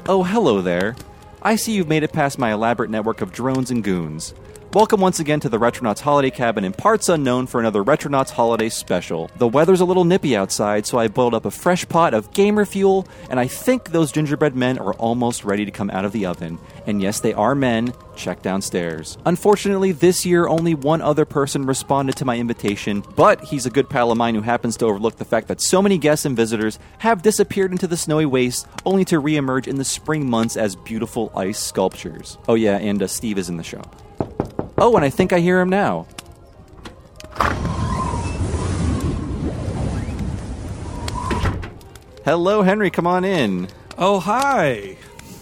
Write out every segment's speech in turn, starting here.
Oh, hello there. I see you've made it past my elaborate network of drones and goons. Welcome once again to the Retronauts Holiday Cabin in parts unknown for another Retronauts Holiday Special. The weather's a little nippy outside, so I boiled up a fresh pot of gamer fuel, and I think those gingerbread men are almost ready to come out of the oven. And yes, they are men. Check downstairs. Unfortunately, this year only one other person responded to my invitation, but he's a good pal of mine who happens to overlook the fact that so many guests and visitors have disappeared into the snowy wastes, only to reemerge in the spring months as beautiful ice sculptures. Oh yeah, and Steve is in the shop. Oh, and I think I hear him now. Hello, Henry. Come on in. Oh, hi.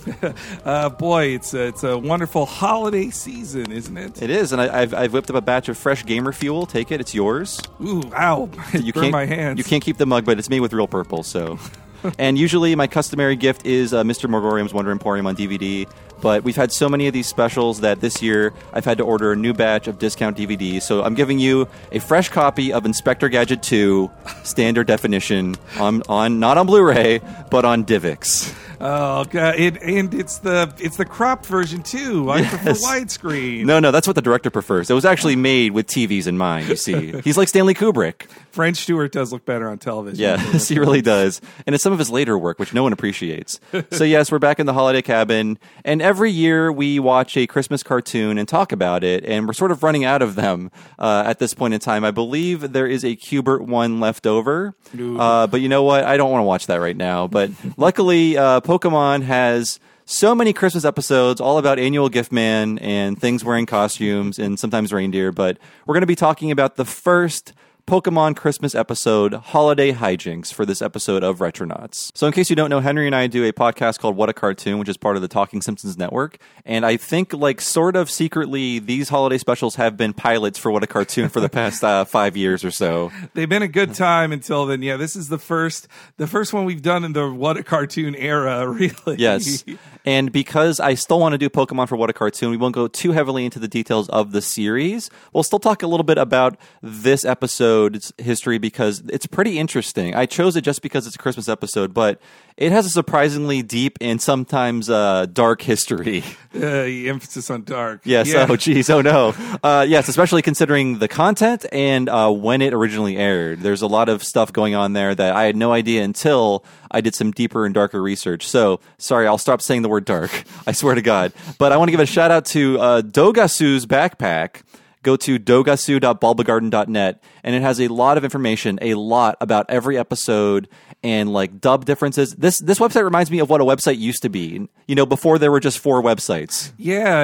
Boy, it's a wonderful holiday season, isn't it? It is, and I've whipped up a batch of fresh gamer fuel. Take it. It's yours. Ooh, ow. You burned my hands. You can't keep the mug, but it's made with real purple, so... And usually my customary gift is Mr. Morgorium's Wonder Emporium on DVD, but we've had so many of these specials that this year I've had to order a new batch of discount DVDs, so I'm giving you a fresh copy of Inspector Gadget 2 standard definition on not on Blu-ray, but on DivX. Oh god! And it's the cropped version too. I prefer widescreen. No, that's what the director prefers. It was actually made with TVs in mind. You see, he's like Stanley Kubrick. French Stewart does look better on television. Yes, he really does, and it's some of his later work, which no one appreciates. So yes, we're back in the Holiday Cabin, and every year we watch a Christmas cartoon and talk about it, and we're sort of running out of them at this point in time. I believe there is a Q*bert one left over, but you know what? I don't want to watch that right now. But luckily, Pokemon has so many Christmas episodes all about Annual Gift Man and things wearing costumes and sometimes reindeer, but we're going to be talking about the first Pokemon Christmas episode, Holiday Hijinks, for this episode of Retronauts. So in case you don't know, Henry and I do a podcast called What a Cartoon, which is part of the Talking Simpsons network. And I think, like, sort of secretly, these holiday specials have been pilots for What a Cartoon for the past 5 years or so. They've been a good time until then. Yeah, this is the first one we've done in the What a Cartoon era, really. Yes. And because I still want to do Pokemon for What a Cartoon, we won't go too heavily into the details of the series. We'll still talk a little bit about this episode's history because it's pretty interesting. I chose it just because it's a Christmas episode, but it has a surprisingly deep and sometimes dark history. Emphasis on dark. Yes. Yeah. Oh, geez. Oh, no. Yes, especially considering the content and when it originally aired. There's a lot of stuff going on there that I had no idea until I did some deeper and darker research. So, sorry, I'll stop saying the word dark. I swear to God. But I want to give a shout out to Dogasu's backpack. Go to dogasu.bulbagarden.net, and it has a lot of information, a lot about every episode and like dub differences. This website reminds me of what a website used to be, you know, before there were just 4 websites. Yeah,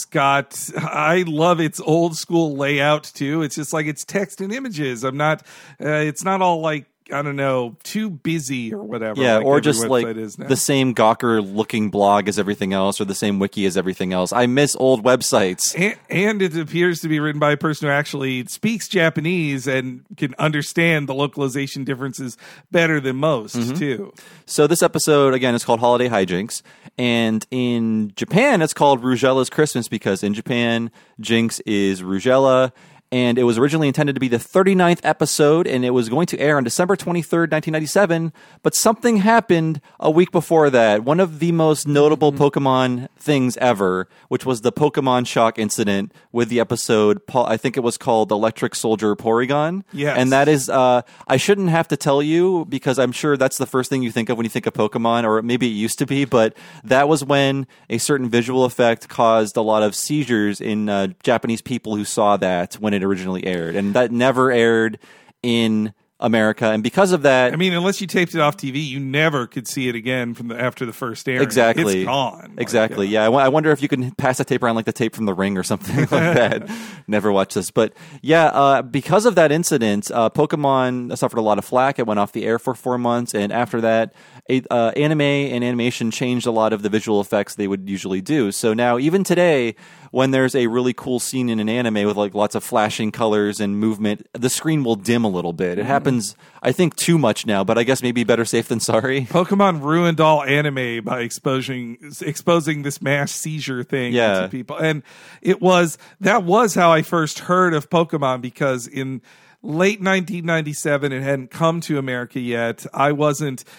I love its old school layout too. It's just like it's text and images. It's not all like, I don't know, too busy or whatever. Yeah, like or just like the same Gawker-looking blog as everything else, or the same wiki as everything else. I miss old websites. And it appears to be written by a person who actually speaks Japanese and can understand the localization differences better than most, too. So this episode, again, is called Holiday Hijinks. And in Japan, it's called Rugella's Christmas because in Japan, Jinx is Rugella. And it was originally intended to be the 39th episode, and it was going to air on December 23rd, 1997, but something happened a week before that. One of the most notable Pokemon things ever, which was the Pokemon Shock incident with the episode, I think it was called Electric Soldier Porygon. Yes. And that is, I shouldn't have to tell you, because I'm sure that's the first thing you think of when you think of Pokemon, or maybe it used to be, but that was when a certain visual effect caused a lot of seizures in Japanese people who saw that when it originally aired, and that never aired in America, and because of that, I mean, unless you taped it off TV, you never could see it again after the first airing. Exactly, it's gone. Exactly, yeah. I wonder if you can pass a tape around like the tape from The Ring or something like that. Never watched this, but yeah, because of that incident, Pokemon suffered a lot of flack. It went off the air for 4 months, and after that, anime and animation changed a lot of the visual effects they would usually do. So now, even today, when there's a really cool scene in an anime with like lots of flashing colors and movement, the screen will dim a little bit. It happens, I think, too much now, but I guess maybe better safe than sorry. Pokemon ruined all anime by exposing this mass seizure thing to people. And that was how I first heard of Pokemon, because in late 1997, it hadn't come to America yet. I wasn't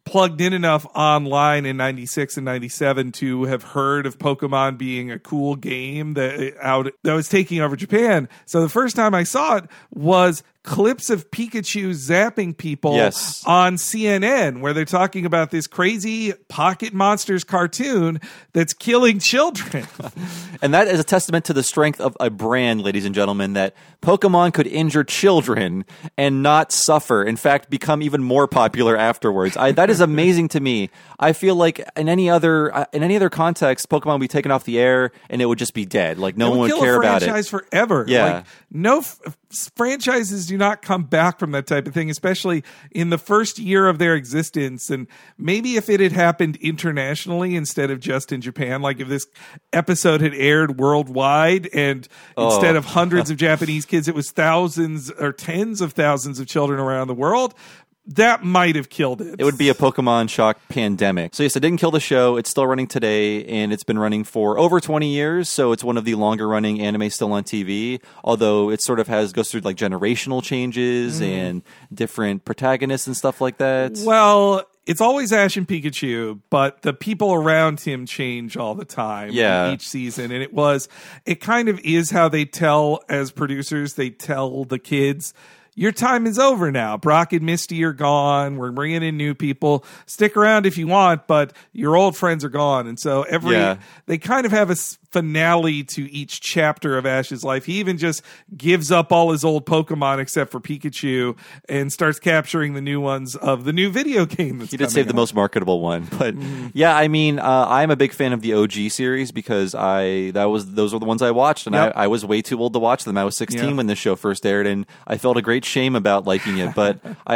plugged in enough online in 96 and 97 to have heard of Pokemon being a cool game that was taking over Japan. So the first time I saw it was clips of Pikachu zapping people on CNN, where they're talking about this crazy Pocket Monsters cartoon that's killing children. And that is a testament to the strength of a brand, ladies and gentlemen, that Pokemon could injure children and not suffer. In fact, become even more popular afterwards. That is amazing to me. I feel like in any other context, Pokemon would be taken off the air and it would just be dead. Like no one would care about it. Franchise forever. Yeah. Like, no franchises do not come back from that type of thing, especially in the first year of their existence. And maybe if it had happened internationally instead of just in Japan, like if this episode had aired worldwide and instead of hundreds of Japanese kids, it was thousands or tens of thousands of children around the world, that might have killed it. It would be a Pokemon shock pandemic. So yes, it didn't kill the show. It's still running today, and it's been running for over 20 years, so it's one of the longer running anime still on TV, although it sort of goes through like generational changes and different protagonists and stuff like that. Well, it's always Ash and Pikachu, but the people around him change all the time each season. And it kind of is how they tell, as producers, they tell the kids, your time is over now. Brock and Misty are gone. We're bringing in new people. Stick around if you want, but your old friends are gone. And so they kind of have a finale to each chapter of Ash's life. He even just gives up all his old Pokemon except for Pikachu and starts capturing the new ones of the new video game. He did save the most marketable one, but I mean, I'm a big fan of the OG series because those were the ones I watched, and I was way too old to watch them. I was 16 when this show first aired, and I felt a great shame about liking it, but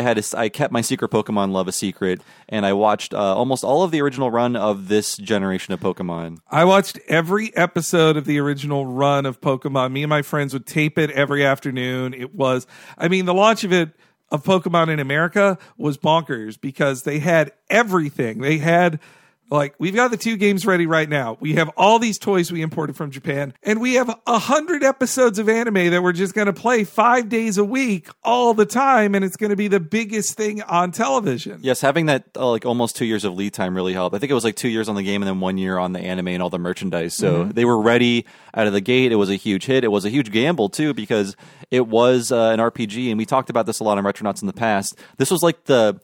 I kept my secret Pokemon love a secret, and I watched almost all of the original run of this generation of Pokemon. I watched every episode of the original run of Pokemon. Me and my friends would tape it every afternoon. The launch of Pokemon in America was bonkers because they had everything. They had, we've got the 2 games ready right now. We have all these toys we imported from Japan, and we have 100 episodes of anime that we're just going to play 5 days a week all the time, and it's going to be the biggest thing on television. Yes, having that almost 2 years of lead time really helped. I think it was 2 years on the game and then 1 year on the anime and all the merchandise. So they were ready out of the gate. It was a huge hit. It was a huge gamble, too, because it was an RPG, and we talked about this a lot on Retronauts in the past. This was the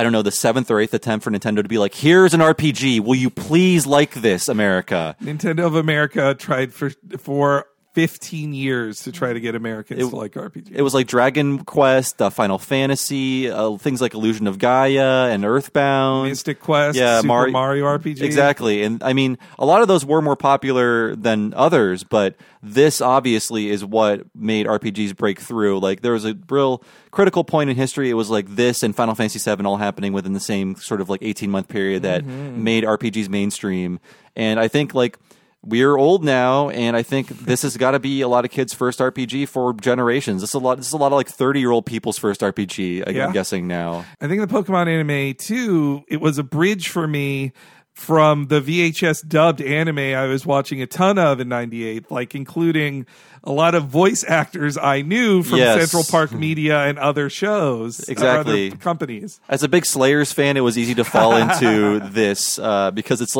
7th or 8th attempt for Nintendo to be like, here's an RPG. Will you please like this, America? Nintendo of America tried for 15 years to try to get Americans to like RPGs. It was like Dragon Quest, Final Fantasy, things like Illusion of Gaia and Earthbound. Mystic Quest, Super Mario RPG. Exactly. And I mean, a lot of those were more popular than others, but this obviously is what made RPGs break through. There was a real critical point in history. It was this and Final Fantasy VII all happening within the same sort of 18-month period that made RPGs mainstream. And I think we're old now, and I think this has got to be a lot of kids' first RPG for generations. This is a lot of 30-year-old people's first RPG, I'm guessing now. I think the Pokemon anime, too, it was a bridge for me from the VHS dubbed anime I was watching a ton of in 98, including a lot of voice actors I knew from Central Park Media and other shows. Exactly. Other companies. As a big Slayers fan, it was easy to fall into this because it's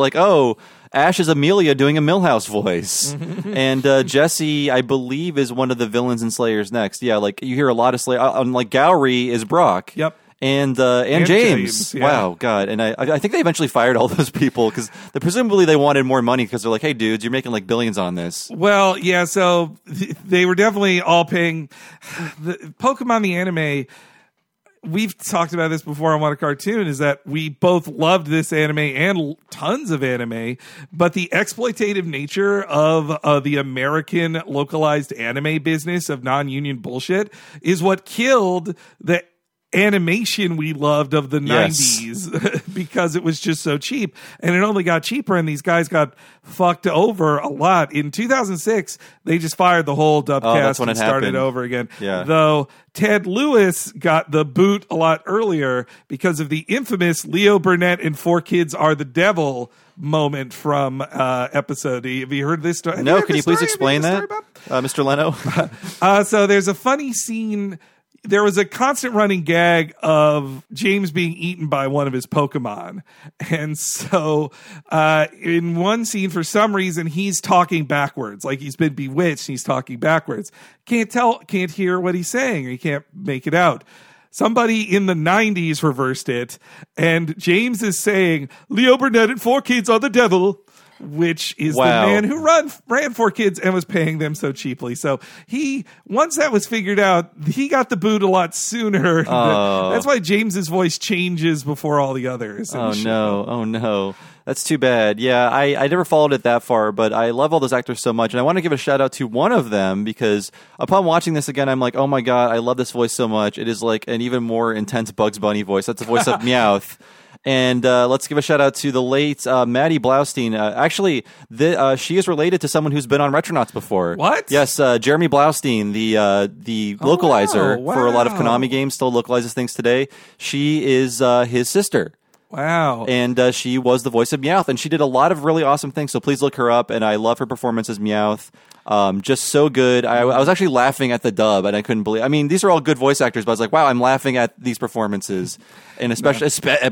Ash is Amelia doing a Milhouse voice. And Jesse, I believe, is one of the villains in Slayers Next. Yeah, you hear a lot of Slayers. Gowry is Brock. Yep. And James. Wow, God. And I think they eventually fired all those people because presumably they wanted more money because they're like, hey, dudes, you're making billions on this. Well, yeah, so they were definitely all paying. Pokemon the anime, we've talked about this before on What a Cartoon, is that we both loved this anime and tons of anime, but the exploitative nature of the American localized anime business of non-union bullshit is what killed the animation we loved of the 90s because it was just so cheap, and it only got cheaper, and these guys got fucked over a lot. In 2006 they just fired the whole dub cast and started over again, though Ted Lewis got the boot a lot earlier because of the infamous Leo Burnett and 4 Kids Are the Devil moment from episode. Have you heard this story? No, can you please explain that, Mr. Leno? So there's a funny scene. there was a constant running gag of James being eaten by one of his Pokemon. And so in one scene, for some reason, he's talking backwards, like he's been bewitched and he's talking backwards. Can't hear what he's saying, or he can't make it out. Somebody in the 90s reversed it, and James is saying, Leo Burnett and 4 kids are the devil, which is the man who ran 4 kids and was paying them so cheaply. So once that was figured out, he got the boot a lot sooner. That's why James's voice changes before all the others. Oh no. That's too bad. Yeah, I never followed it that far, but I love all those actors so much. And I want to give a shout out to one of them, because upon watching this again, I'm like, oh my God, I love this voice so much. It is like an even more intense Bugs Bunny voice. That's the voice of Meowth. And let's give a shout out to the late Maddie Blaustein. She is related to someone who's been on Retronauts before. What? Yes, Jeremy Blaustein, the localizer for a lot of Konami games, still localizes things today. She is his sister. Wow. And she was the voice of Meowth, and she did a lot of really awesome things, so please look her up, and I love her performance as Meowth. Just so good. I was actually laughing at the dub, and I couldn't believe. I mean, these are all good voice actors, but I was like, wow, I'm laughing at these performances, and especially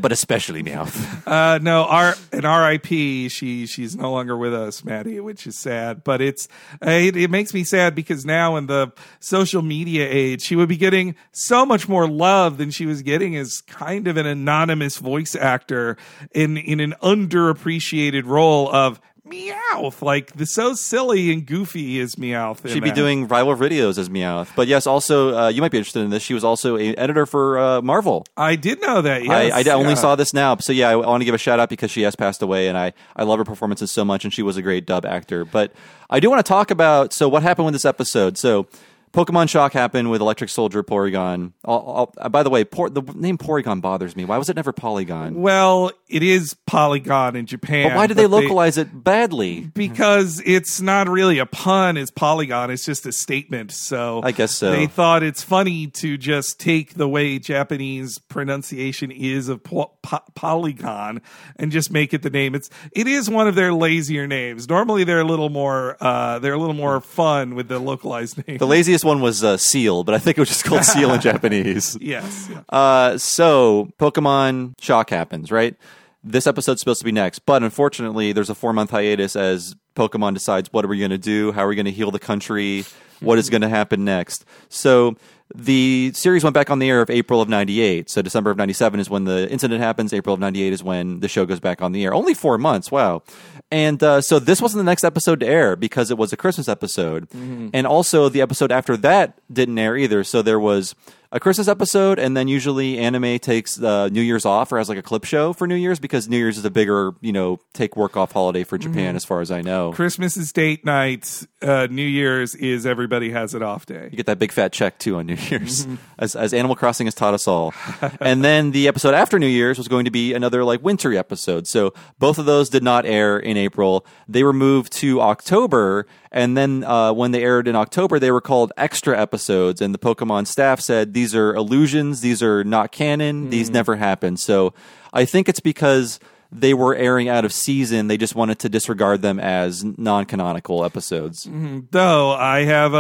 Meowth. No, an R.I.P. She's no longer with us, Maddie, which is sad. But it makes me sad because now in the social media age, she would be getting so much more love than she was getting as kind of an anonymous voice actor in an underappreciated role of Meowth, like so silly and goofy is Meowth. She'd be doing viral videos as Meowth. But yes, also, you might be interested in this. She was also an editor for Marvel. I did know that, yes. I only saw this now. So yeah, I want to give a shout out because she has passed away, and I love her performances so much, and she was a great dub actor. But I do want to talk about, what happened with this episode. So Pokemon Shock happened with Electric Soldier Porygon. By the way, the name Porygon bothers me. Why was it never Polygon? Well, it is Polygon in Japan. But why did they localize it badly? Because it's not really a pun, it's Polygon. It's just a statement. So I guess so. They thought it's funny to just take the way Japanese pronunciation is of Polygon and just make it the name. It is one of their lazier names. Normally they're a little more fun with the localized name. The laziest one was Seal, but I think it was just called Seal in Japanese. Yes. So Pokemon Shock happens, right? This episode's supposed to be next, but unfortunately there's a 4-month hiatus as Pokemon decides what are we going to do, how are we going to heal the country, what is going to happen next. So the series went back on the air of April of 98. So December of 97 is when the incident happens. April of 98 is when the show goes back on the air. Only 4 months. Wow. And so this wasn't the next episode to air because it was a Christmas episode. Mm-hmm. And also the episode after that didn't air either. So there was a Christmas episode, and then usually anime takes New Year's off or has like a clip show for New Year's because New Year's is a bigger, take work off holiday for Japan, as far as I know. Christmas is date night. New Year's is everybody has it off day. You get that big fat check too on New Year's, as Animal Crossing has taught us all. And then the episode after New Year's was going to be another like wintry episode. So both of those did not air in April. They were moved to October. And then when they aired in October, they were called extra episodes. And the Pokemon staff said, these are illusions. These are not canon. These never happened. So I think it's because they were airing out of season. They just wanted to disregard them as non-canonical episodes. Though I have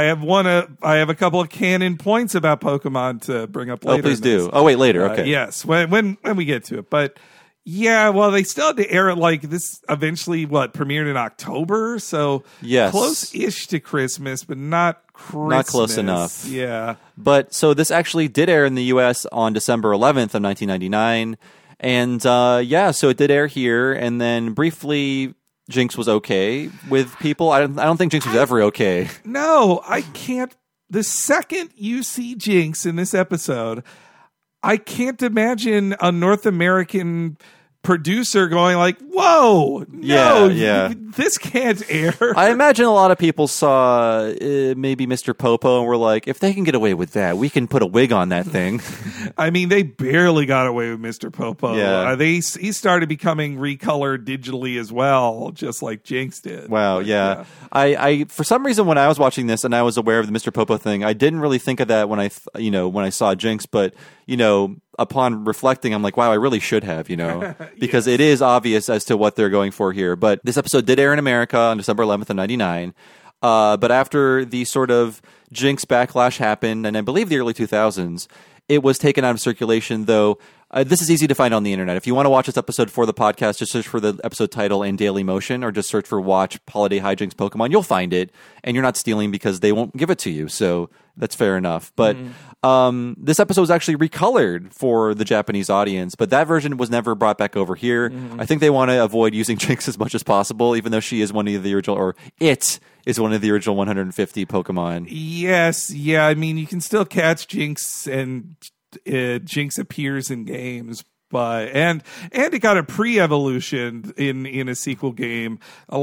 a couple of canon points about Pokemon to bring up later. Oh, please do. Oh, wait, later. Okay. Yes, when we get to it. But yeah, well, they still had to air it like this. Eventually, premiered in October, so yes, close-ish to Christmas, but not Christmas. Not close enough. Yeah. But so this actually did air in the U.S. on December 11th of 1999, and so it did air here, and then briefly Jinx was okay with people. I don't think Jinx was ever okay. No, I can't. The second you see Jinx in this episode, I can't imagine a North American producer going like, whoa, no, this can't air. I imagine a lot of people saw maybe Mr. Popo and were like, if they can get away with that, we can put a wig on that thing. I mean, they barely got away with Mr. Popo. Yeah. He started becoming recolored digitally as well, just like Jinx did. Wow, yeah. I for some reason when I was watching this and I was aware of the Mr. Popo thing, I didn't really think of that when I saw Jinx, but upon reflecting, I'm like, wow, I really should have, because it is obvious as to what they're going for here. But this episode did air in America on December 11th of 99. But after the sort of Jinx backlash happened, and I believe the early 2000s, it was taken out of circulation, though. This is easy to find on the internet. If you want to watch this episode for the podcast, just search for the episode title in Daily Motion, or just search for Watch Holiday Hijinks Pokemon. You'll find it, and you're not stealing because they won't give it to you, so that's fair enough. But this episode was actually recolored for the Japanese audience, but that version was never brought back over here. I think they want to avoid using Jinx as much as possible, even though she is one of the original, or it is one of the original 150 Pokemon. Yes, yeah. I mean, you can still catch Jinx, and Jinx appears in games, but and it got a pre-evolution in a sequel game.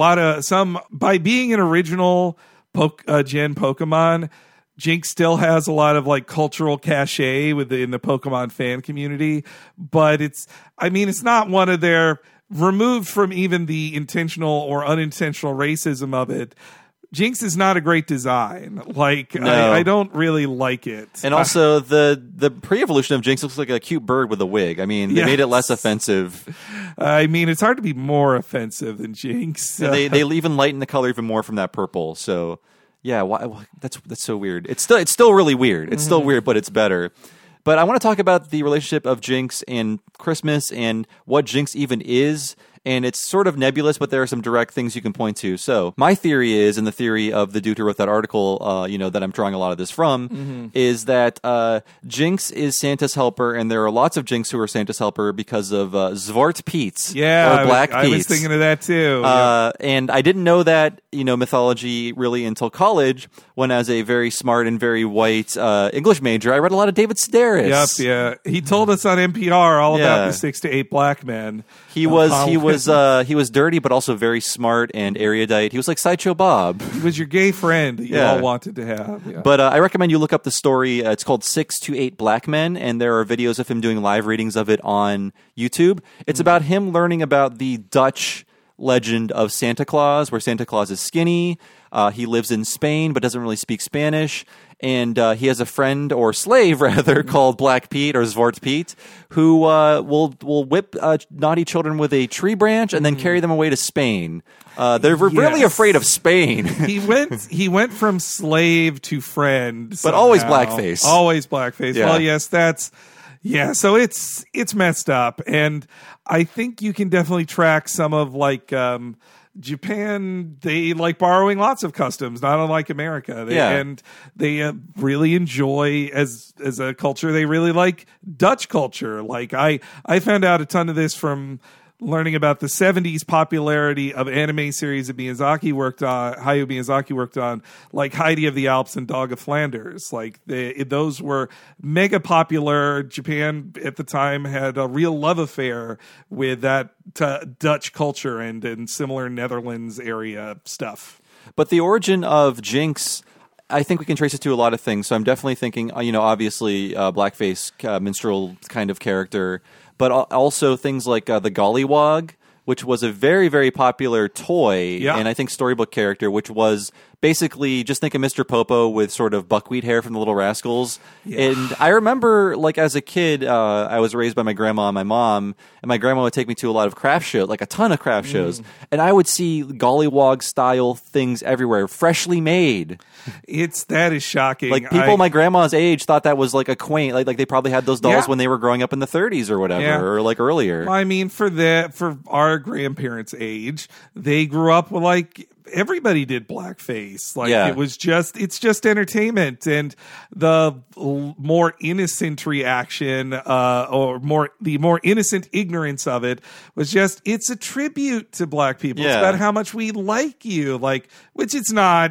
By being an original gen Pokemon, Jinx still has a lot of like cultural cachet in the Pokemon fan community, but it's not one of their, removed from even the intentional or unintentional racism of it. Jinx is not a great design. Like, no. I don't really like it. And also, the pre-evolution of Jinx looks like a cute bird with a wig. I mean, they made it less offensive. I mean, it's hard to be more offensive than Jinx. And they even lighten the color even more from that purple. So, yeah, that's so weird. It's still really weird. It's still weird, but it's better. But I want to talk about the relationship of Jinx and Christmas and what Jinx even is. And it's sort of nebulous, but there are some direct things you can point to. So my theory is, and the theory of the dude who wrote that article, that I'm drawing a lot of this from, is that Jinx is Santa's helper, and there are lots of Jinx who are Santa's helper because of Zwart Piet, or Black Piet. I was thinking of that too. And I didn't know that mythology really until college, when as a very smart and very white English major, I read a lot of David Sedaris. Yep, yeah. He told us on NPR all about the 6 to 8 black men. He was dirty, but also very smart and erudite. He was like Sideshow Bob. He was your gay friend that you all wanted to have. Yeah. But I recommend you look up the story. It's called 6 to 8 Black Men, and there are videos of him doing live readings of it on YouTube. It's about him learning about the Dutch legend of Santa Claus, where Santa Claus is skinny. He lives in Spain, but doesn't really speak Spanish. And he has a friend, or slave rather, called Black Pete or Zwart Piet, who will whip naughty children with a tree branch and then carry them away to Spain. They're really afraid of Spain. He went from slave to friend, but always blackface. Always blackface. Yeah. Well, yes, so it's messed up, and I think you can definitely track some of like. Japan, they like borrowing lots of customs, not unlike America. And they really enjoy, as a culture, they really like Dutch culture. Like I found out a ton of this from learning about the 70s popularity of anime series that Hayao Miyazaki worked on, like Heidi of the Alps and Dog of Flanders. Like those were mega popular. Japan at the time had a real love affair with that Dutch culture and similar Netherlands area stuff. But the origin of Jinx, I think we can trace it to a lot of things. So I'm definitely thinking, obviously blackface minstrel kind of character, but also things like the Gollywog, which was a very, very popular toy, and I think storybook character, which was basically, just think of Mr. Popo with sort of buckwheat hair from the Little Rascals. Yeah. And I remember, like, as a kid, I was raised by my grandma and my mom, and my grandma would take me to a lot of craft shows, like a ton of craft shows, and I would see Gollywog-style things everywhere, freshly made. That is shocking. Like, people my grandma's age thought that was, like, a quaint, like they probably had those dolls when they were growing up in the 30s or whatever, or, like, earlier. Well, I mean, for our grandparents' age, they grew up with, like, everybody did blackface. Like it's just entertainment, and the more innocent reaction, the more innocent ignorance of it was just, it's a tribute to black people. It's about how much we like you, like, which it's not.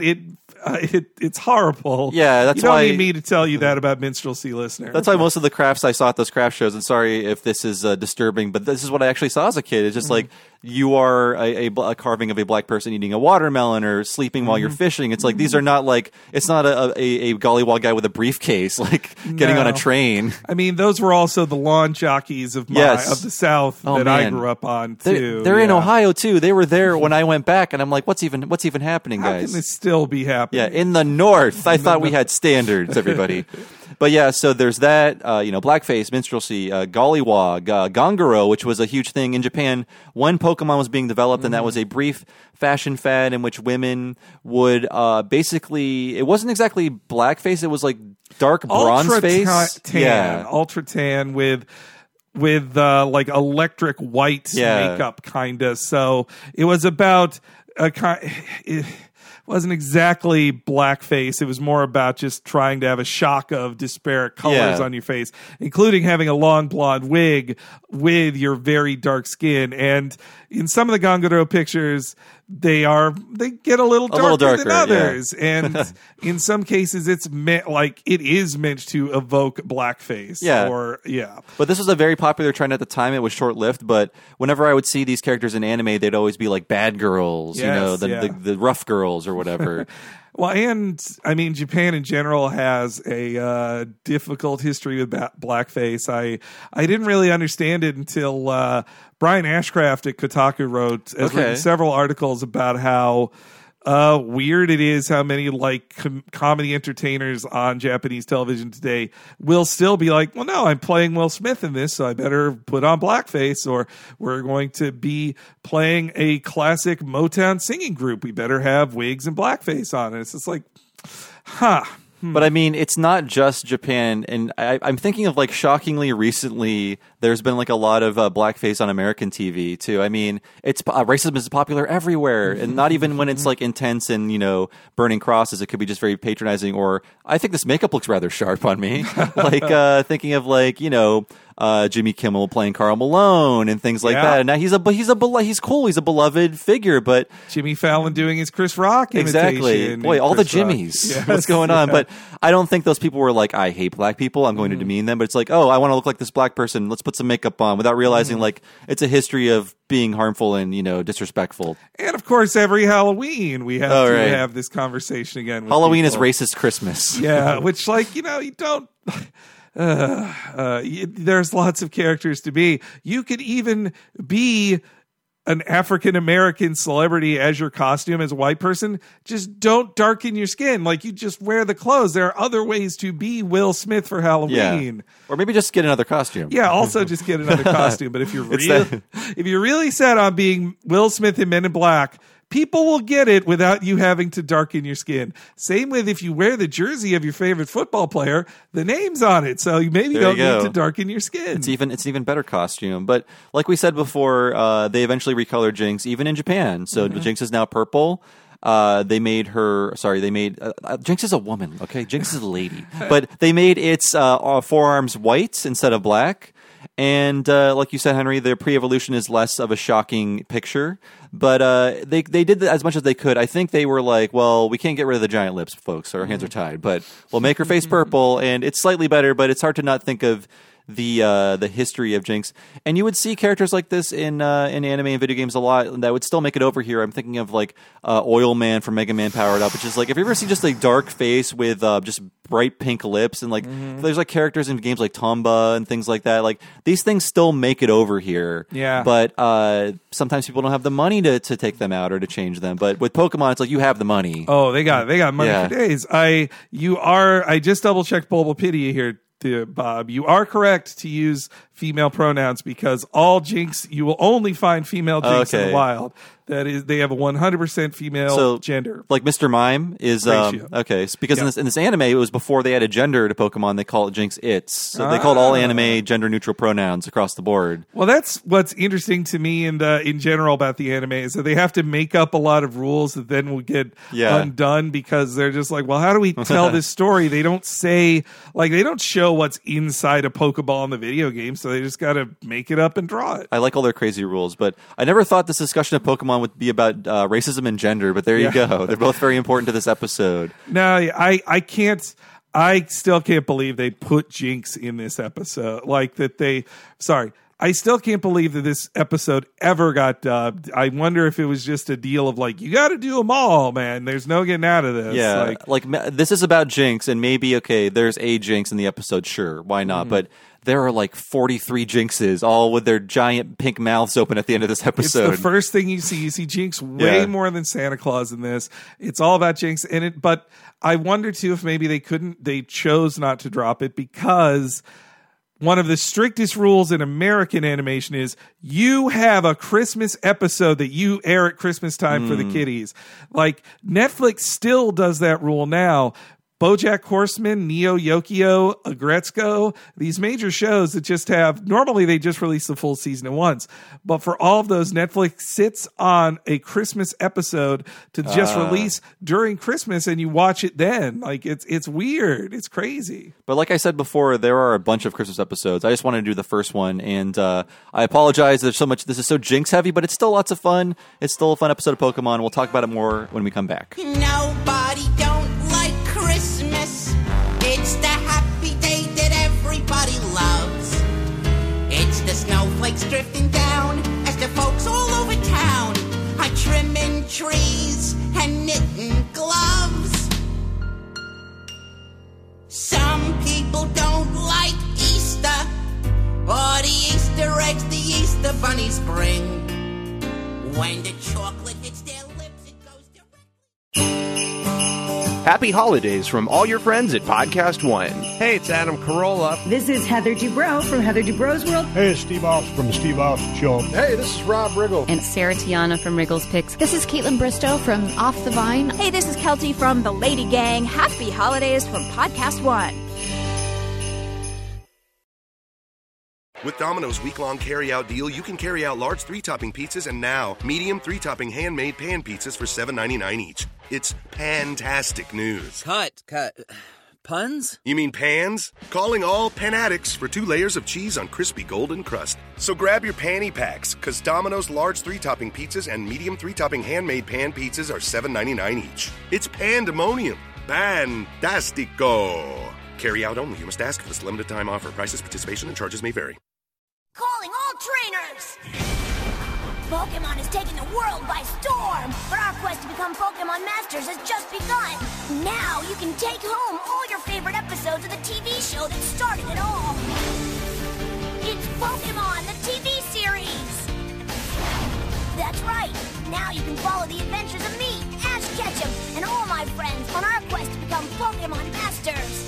It's horrible. Yeah, that's you don't why need me to tell you that about minstrelsy listeners. That's why most of the crafts I saw at those craft shows, and sorry if this is disturbing, but this is what I actually saw as a kid. It's just like, you are a carving of a black person eating a watermelon or sleeping while you're fishing. It's like, these are not like, it's not a Gollywog guy with a briefcase, like getting on a train. I mean, those were also the lawn jockeys of the South that I grew up on too. They're in Ohio too. They were there when I went back, and I'm like, what's even happening, guys? How can this still be happening? Yeah, in the North. I thought we had standards, everybody. But yeah, so there's that, blackface, minstrelsy, gollywog, gongoro, which was a huge thing in Japan when Pokemon was being developed, and that was a brief fashion fad in which women would basically, it wasn't exactly blackface, it was like dark bronze face. Ultra tan with like electric white makeup, kind of. So it was about it wasn't exactly blackface. It was more about just trying to have a shock of disparate colors on your face, including having a long blonde wig with your very dark skin. And in some of the Gongoro pictures, they get a little darker than others, and in some cases, it is meant to evoke blackface. But this was a very popular trend at the time. It was short lived, but whenever I would see these characters in anime, they'd always be like bad girls, the rough girls or whatever. Well, and I mean, Japan in general has a difficult history with blackface. I didn't really understand it until Brian Ashcraft at Kotaku has written several articles about how weird it is how many comedy entertainers on Japanese television today will still be like, well, no, I'm playing Will Smith in this, so I better put on blackface, or we're going to be playing a classic Motown singing group. We better have wigs and blackface on it. It's just like, But I mean, it's not just Japan, and I'm thinking of shockingly recently, there's been a lot of blackface on American TV too. I mean, it's racism is popular everywhere, and not even when it's intense and burning crosses. It could be just very patronizing, or I think this makeup looks rather sharp on me. Thinking of Jimmy Kimmel playing Karl Malone and things like that. And now he's cool. He's a beloved figure, but Jimmy Fallon doing his Chris Rock imitation. Exactly. Boy, all the Jimmys. Yes. What's going on? But I don't think those people were like, I hate black people, I'm going to demean them. But it's like, oh, I want to look like this black person. Let's put some makeup on, without realizing it's a history of being harmful and disrespectful. And of course, every Halloween we have to have this conversation again. Halloween is racist Christmas. Yeah, which you don't. There's lots of characters to be. You could even be an African American celebrity as your costume as a white person. Just don't darken your skin. You just wear the clothes. There are other ways to be Will Smith for Halloween. Yeah. Or maybe just get another costume. Yeah, also just get another costume. But if you're really set on being Will Smith in Men in Black, people will get it without you having to darken your skin. Same with if you wear the jersey of your favorite football player, the name's on it, so you maybe don't need to darken your skin. It's an even better costume. But like we said before, they eventually recolored Jinx, even in Japan. So Jinx is now purple. They made her. Sorry, they made Jinx is a woman. Okay, Jinx is a lady. But they made its forearms white instead of black. And like you said, Henry, the pre-evolution is less of a shocking picture. But they did as much as they could. I think they were like, well, we can't get rid of the giant lips, folks. Our hands are tied. But we'll make her face purple, and it's slightly better. But it's hard to not think of the history of Jinx. And you would see characters like this in anime and video games a lot that would still make it over here. I'm thinking of Oil Man from Mega Man Powered Up, which is if you ever see just a dark face with just bright pink lips, and there's characters in games like Tomba and things like that. These things still make it over here. Yeah. But sometimes people don't have the money to take them out or to change them. But with Pokemon, it's you have the money. Oh, they got money for days. I just double checked Bulbapedia here, Bob. You are correct to use female pronouns, because all Jinx, you will only find female Jinx in the wild. That is, they have a 100% female gender. Like Mr. Mime is because in this anime, it was before they added gender to Pokemon. They call it Jinx It's. So they called all anime gender neutral pronouns across the board. Well, that's what's interesting to me and in general about the anime, is that they have to make up a lot of rules that then will get undone, because they're just well, how do we tell this story? They don't say they don't show what's inside a Pokeball in the video game, so they just got to make it up and draw it. I like all their crazy rules, but I never thought this discussion of Pokemon would be about racism and gender, but there you go. They're both very important to this episode. No, I still can't believe they put Jinx in this episode. I still can't believe that this episode ever got dubbed. I wonder if it was just a deal of you got to do them all, man. There's no getting out of this. Yeah, this is about Jinx, and maybe, there's a Jinx in the episode, sure, why not? But there are like 43 Jinxes, all with their giant pink mouths open at the end of this episode. It's the first thing you see. You see Jinx way more than Santa Claus in this. It's all about Jinx in it. But I wonder too if maybe they chose not to drop it because one of the strictest rules in American animation is you have a Christmas episode that you air at Christmas time for the kiddies. Like Netflix still does that rule now. BoJack Horseman, Neo Yokio, Agretzko, these major shows that just have, normally they just release the full season at once. But for all of those, Netflix sits on a Christmas episode to just release during Christmas and you watch it then. Like it's weird. It's crazy. But like I said before, there are a bunch of Christmas episodes. I just wanted to do the first one. And I apologize. There's so much, this is so Jinx heavy, but it's still lots of fun. It's still a fun episode of Pokemon. We'll talk about it more when we come back. Nobody don't like Christmas. It's the happy day that everybody loves. It's the snowflakes drifting down as the folks all over town are trimming trees and knitting gloves. Some people don't like Easter or the Easter eggs the Easter bunnies bring. When the chocolate hits their lips, it goes directly. Happy holidays from all your friends at Podcast One. Hey, it's Adam Carolla. This is Heather Dubrow from Heather Dubrow's World. Hey, it's Steve Austin from the Steve Austin Show. Hey, this is Rob Riggle. And Sarah Tiana from Wriggles Picks. This is Caitlin Bristow from Off the Vine. Hey, this is Kelty from The Lady Gang. Happy holidays from Podcast One. With Domino's week-long carry-out deal, you can carry out large 3-topping pizzas and now medium 3-topping handmade pan pizzas for $7.99 each. It's pan-tastic news. Cut. Puns? You mean pans? Calling all pan addicts for 2 layers of cheese on crispy golden crust. So grab your panty packs, because Domino's large 3-topping pizzas and medium 3-topping handmade pan pizzas are $7.99 each. It's pandemonium. Fantastico. Carry out only. You must ask for this limited time offer. Prices, participation, and charges may vary. Calling all trainers! Pokemon is taking the world by storm, but our quest to become Pokemon Masters has just begun. Now you can take home all your favorite episodes of the TV show that started it all. It's Pokemon, the TV series! That's right. Now you can follow the adventures of me, Ash Ketchum, and all my friends on our quest to become Pokemon Masters.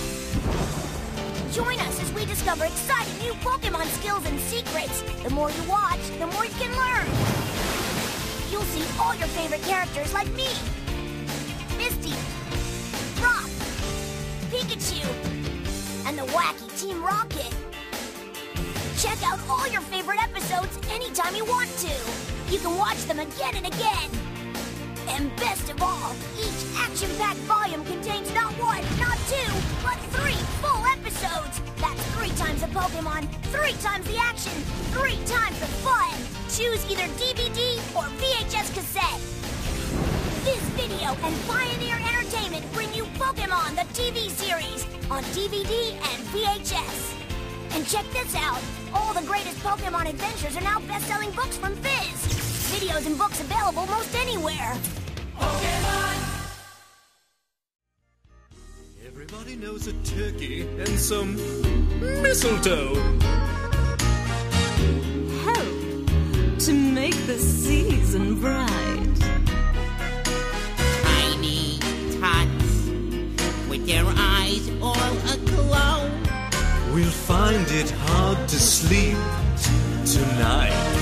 Join us as we discover exciting new Pokemon skills and secrets. The more you watch, the more you can learn. You'll see all your favorite characters like me, Misty, Brock, Pikachu, and the wacky Team Rocket. Check out all your favorite episodes anytime you want to. You can watch them again and again. And best of all, each action-packed volume contains not 1, not 2, but 3 full episodes. That's 3 times the Pokemon, 3 times the action, 3 times the fun. Choose either DVD or VHS cassette. This video and Pioneer Entertainment bring you Pokemon, the TV series, on DVD and VHS. And check this out. All the greatest Pokemon adventures are now best-selling books from Viz. Videos and books available most anywhere. Pokemon! Everybody knows a turkey and some mistletoe. Help to make the season bright. Tiny tots with their eyes all aglow. We'll find it hard to sleep tonight.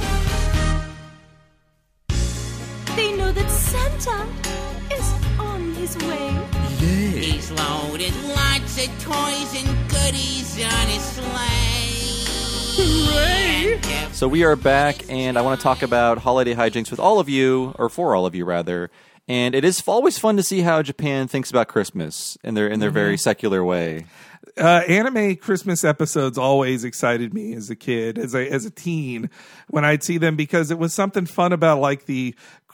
They know that Santa is on his way. Yeah. He's loaded lots of toys and goodies on his sleigh. Hooray! So we are back, and I want to talk about holiday hijinks with all of you, or for all of you, rather. And it is always fun to see how Japan thinks about Christmas in their very secular way. Anime Christmas episodes always excited me as a kid, as a teen, when I'd see them, because it was something fun about like the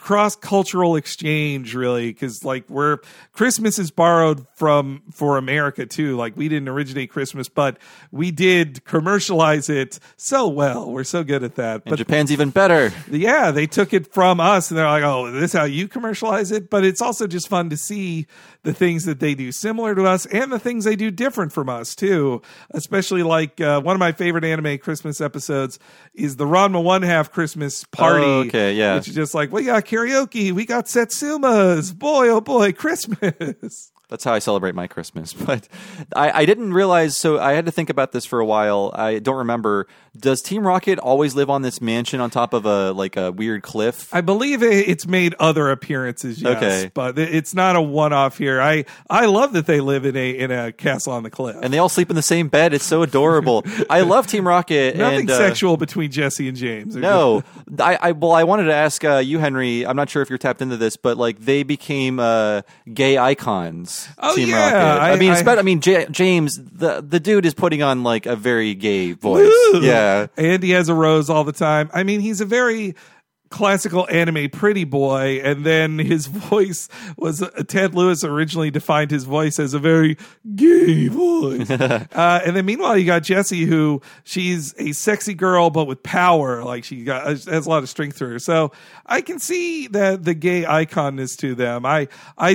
cross-cultural exchange, really, because like Christmas is borrowed for America too. Like we didn't originate Christmas, but we did commercialize it so well. We're so good at that. And Japan's even better. Yeah, they took it from us and they're like, oh, this is how you commercialize it. But it's also just fun to see the things that they do similar to us and the things they do different from us too. Especially like one of my favorite anime Christmas episodes is the Ranma 1/2 Christmas party. Oh, okay, yeah. Which is just like, we got karaoke, we got Setsumas. Boy, oh boy, Christmas. That's how I celebrate my Christmas. But I didn't realize, so I had to think about this for a while. I don't remember. Does Team Rocket always live on this mansion on top of a weird cliff? I believe it's made other appearances, yes. Okay. But it's not a one-off here. I love that they live in a castle on the cliff. And they all sleep in the same bed. It's so adorable. I love Team Rocket. Nothing sexual between Jesse and James. No. I wanted to ask you, Henry, I'm not sure if you're tapped into this, but like they became gay icons. Oh, Team yeah. Rocket. James, the dude is putting on like a very gay voice. Woo! Yeah. And he has a rose all the time. I mean, he's a very classical anime pretty boy, and then his voice was Ted Lewis originally defined his voice as a very gay voice. And then meanwhile you got Jessie, who she's a sexy girl but with power, like she has a lot of strength to her. So I can see that the gay iconness to them. I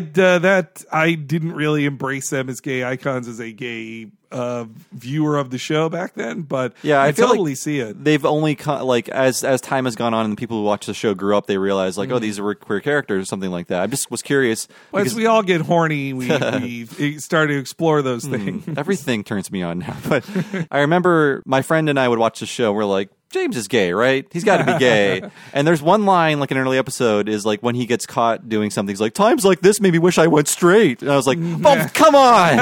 didn't really embrace them as gay icons as a gay viewer of the show back then, but yeah, I totally see it. They've only as time has gone on and the people who watch the show grew up, they realize like, oh, these are queer characters or something like that. I just was curious. Well, as we all get horny, we start to explore those things. Everything turns me on now. But I remember my friend and I would watch the show. We're like, James is gay, right? He's got to be gay. And there's one line, like an early episode, is like when he gets caught doing something, he's like, times like this made me wish I went straight. And I was like, oh, come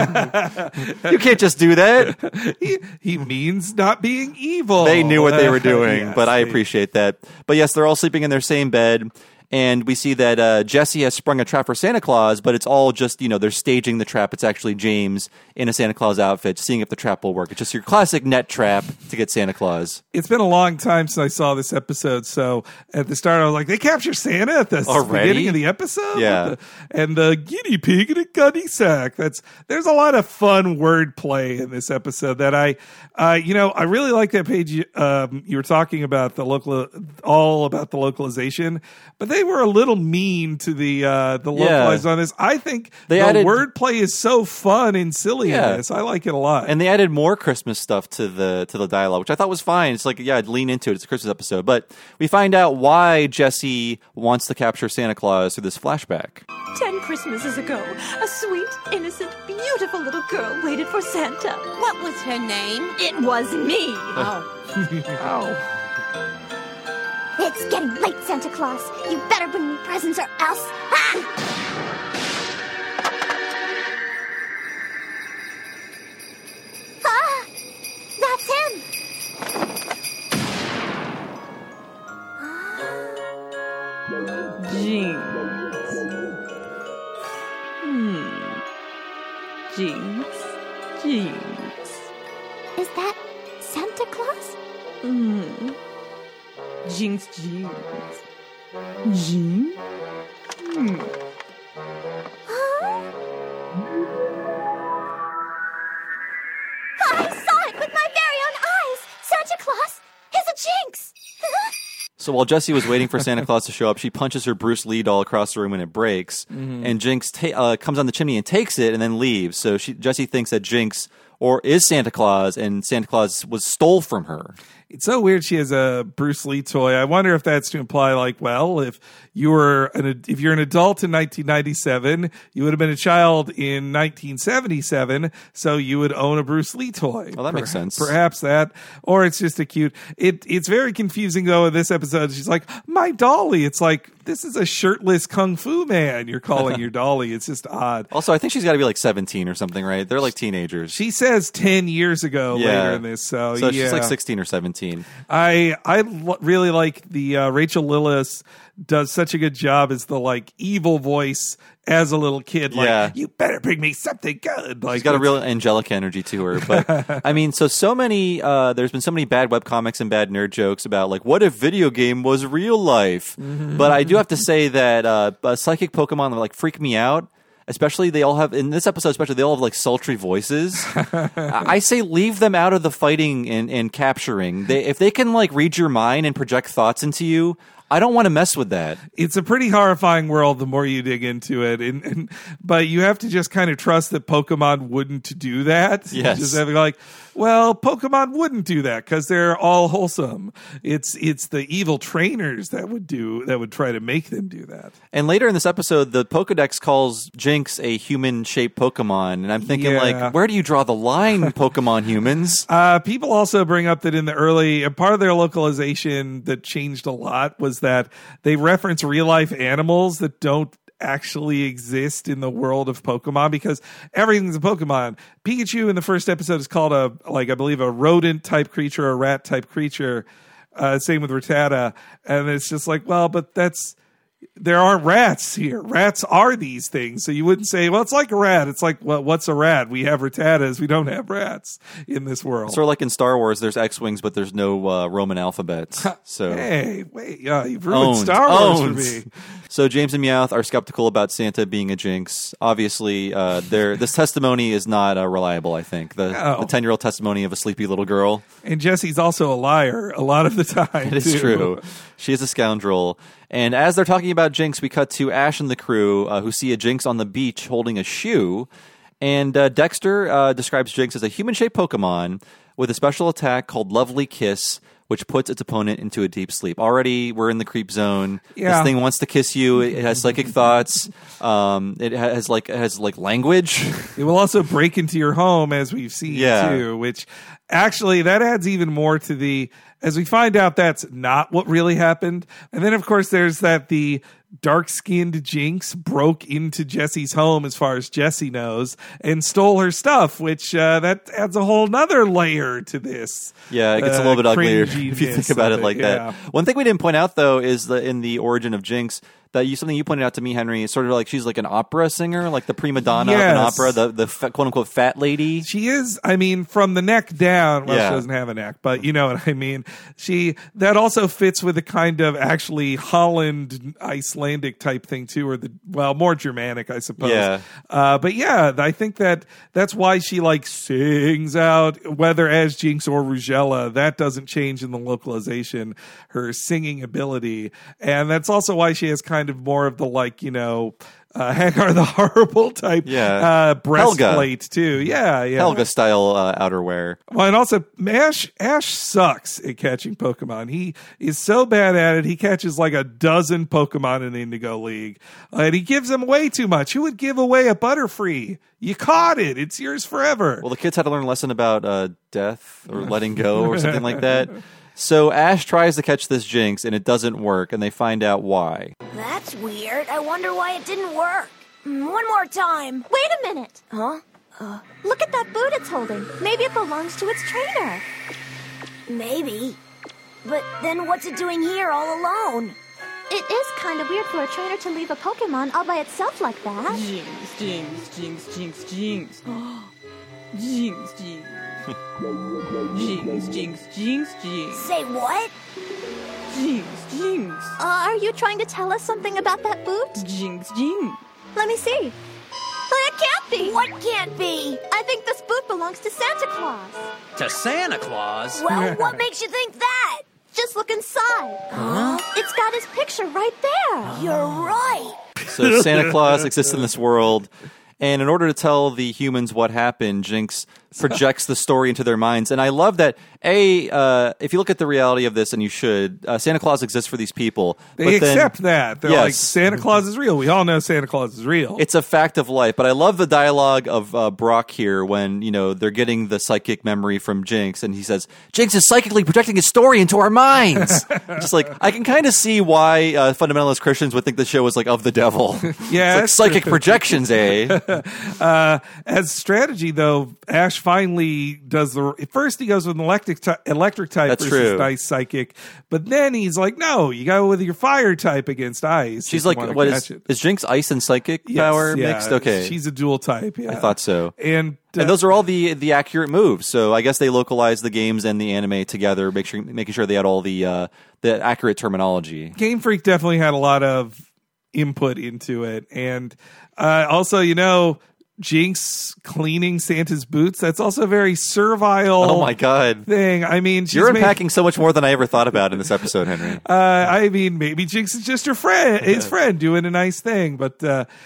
on. You can't just do that. He means not being evil. They knew what they were doing, Yes, but I appreciate that. But yes, they're all sleeping in their same bed. And we see that Jessie has sprung a trap for Santa Claus, but it's all just, they're staging the trap. It's actually James in a Santa Claus outfit, seeing if the trap will work. It's just your classic net trap to get Santa Claus. It's been a long time since I saw this episode, so at the start I was like, they capture Santa at the beginning of the episode? Yeah. And the guinea pig and a gunny sack. There's a lot of fun wordplay in this episode that I really like that page you were talking about, all about the localization, but they were a little mean to the localized on this. I think the wordplay is so fun and silly in this. I like it a lot. And they added more Christmas stuff to the dialogue, which I thought was fine. It's like, lean into it. It's a Christmas episode. But we find out why Jessie wants to capture Santa Claus through this flashback. 10 Christmases ago, a sweet, innocent, beautiful little girl waited for Santa. What was her name? It was me. Oh. It's getting late, Santa Claus. You better bring me presents or else. That's him. Jinx. Is that Santa Claus? Jinx. I saw it with my very own eyes. Santa Claus is a jinx. So while Jessie was waiting for Santa Claus to show up, she punches her Bruce Lee doll across the room and it breaks. Mm-hmm. And Jinx comes on the chimney and takes it and then leaves. So Jessie thinks that Jinx is Santa Claus, and Santa Claus stole from her. It's so weird she has a Bruce Lee toy. I wonder if that's to imply, like, well, if you're an adult in 1997, you would have been a child in 1977, so you would own a Bruce Lee toy. Well, that makes sense. Perhaps that, or it's just a cute. It's very confusing though. In this episode, she's like, "My dolly." It's like, this is a shirtless kung fu man you're calling your dolly. It's just odd. Also, I think she's got to be like 17 or something, right? They're like teenagers. She says 10 years ago later in this, so she's like 16 or 17. I really like the Rachel Lillis does such a good job as the like evil voice as a little kid. Like, you better bring me something good. Like, she's got a real angelic energy to her. But I mean, so many, there's been so many bad webcomics and bad nerd jokes about like, what if video game was real life? But I do have to say that psychic Pokemon like freak me out. Especially, they all have, in this episode especially, they all have like sultry voices. I say leave them out of the fighting and capturing. If they can like read your mind and project thoughts into you, I don't want to mess with that. It's a pretty horrifying world the more you dig into it. But you have to just kind of trust that Pokemon wouldn't do that. Yes. Just having like, well, Pokemon wouldn't do that because they're all wholesome. It's the evil trainers that would try to make them do that. And later in this episode, the Pokedex calls Jinx a human-shaped Pokemon. And I'm thinking, like, where do you draw the line, Pokemon humans? People also bring up that in the early, part of their localization that changed a lot was that they reference real-life animals that don't actually exist in the world of Pokemon, because everything's a Pokemon. Pikachu in the first episode is called I believe a rodent type creature, a rat type creature. Same with Rattata. And it's just like, well, but there aren't rats here. Rats are these things. So you wouldn't say, well, it's like a rat. It's like, well, what's a rat? We have Rattatas. We don't have rats in this world. Sort of like in Star Wars, there's X-Wings, but there's no Roman alphabets. So hey, wait, you've ruined Star Wars for me. So James and Meowth are skeptical about Santa being a jinx. Obviously, this testimony is not reliable, I think. The 10-year-old testimony of a sleepy little girl. And Jessie's also a liar a lot of the time. It is true. She is a scoundrel. And as they're talking about Jinx, we cut to Ash and the crew who see a Jinx on the beach holding a shoe. And Dexter describes Jinx as a human-shaped Pokemon with a special attack called Lovely Kiss, which puts its opponent into a deep sleep. Already, we're in the creep zone. Yeah. This thing wants to kiss you. It has psychic thoughts. It has language. It will also break into your home, as we've seen too. Which actually, that adds even more to the. As we find out, that's not what really happened. And then, of course, there's the dark-skinned Jinx broke into Jessie's home, as far as Jessie knows, and stole her stuff, which that adds a whole nother layer to this. Yeah, it gets a little bit uglier if you think about it like that. One thing we didn't point out, though, is in the origin of Jinx, something you pointed out to me, Henry, is sort of like she's like an opera singer, like the prima donna of an opera, the quote-unquote fat lady. She is, I mean, from the neck down. Well, she doesn't have a neck, but you know what I mean. That also fits with the kind of actually Holland, Icelandic type thing too, or more Germanic, I suppose. Yeah. But yeah, I think that's why she like sings out, whether as Jinx or Rugella. That doesn't change in the localization, her singing ability. And that's also why she has kind of more of the Hagar the Horrible type breastplate too. Yeah. Helga style outerwear. Well, and also Ash sucks at catching Pokemon. He is so bad at it. He catches like a dozen Pokemon in the Indigo League, and he gives them away too much. Who would give away a Butterfree? You caught it. It's yours forever. Well, the kids had to learn a lesson about death or letting go or something like that. So Ash tries to catch this Jinx, and it doesn't work, and they find out why. That's weird. I wonder why it didn't work. One more time. Wait a minute. Huh? Look at that boot it's holding. Maybe it belongs to its trainer. Maybe. But then what's it doing here all alone? It is kind of weird for a trainer to leave a Pokemon all by itself like that. Jinx, Jinx, Jinx, Jinx, Jinx. Jinx, Jinx. Jinx, Jinx, Jinx, Jinx. Say what? Jinx, Jinx. Are you trying to tell us something about that boot? Jinx, Jinx. Let me see. It can't be. What can't be? I think this boot belongs to Santa Claus. To Santa Claus? Well, what makes you think that? Just look inside. Huh? It's got his picture right there. You're right. So Santa Claus exists in this world. And in order to tell the humans what happened, Jinx projects the story into their minds. And I love that, if you look at the reality of this, and you should, Santa Claus exists for these people. They accept that. They're like, Santa Claus is real. We all know Santa Claus is real. It's a fact of life. But I love the dialogue of Brock here when, they're getting the psychic memory from Jinx. And he says, Jinx is psychically projecting his story into our minds. Just like, I can kind of see why fundamentalist Christians would think the show was like of the devil. Yeah. It's like psychic projections, eh? As strategy, though, Ash Ash finally does first he goes with an electric type That's versus true. ice psychic, but then he's like, no, you go with your fire type against ice. She's if you like, wanna what catch it. is Jinx ice and psychic power mixed? Okay. She's a dual type. Yeah. I thought so. And those are all the accurate moves. So I guess they localized the games and the anime together, making sure they had all the accurate terminology. Game Freak definitely had a lot of input into it. And also, Jinx cleaning Santa's boots, that's also a very servile Oh my god thing. I mean, you're unpacking so much more than I ever thought about in this episode, Henry. I mean, maybe Jinx is just his friend doing a nice thing, but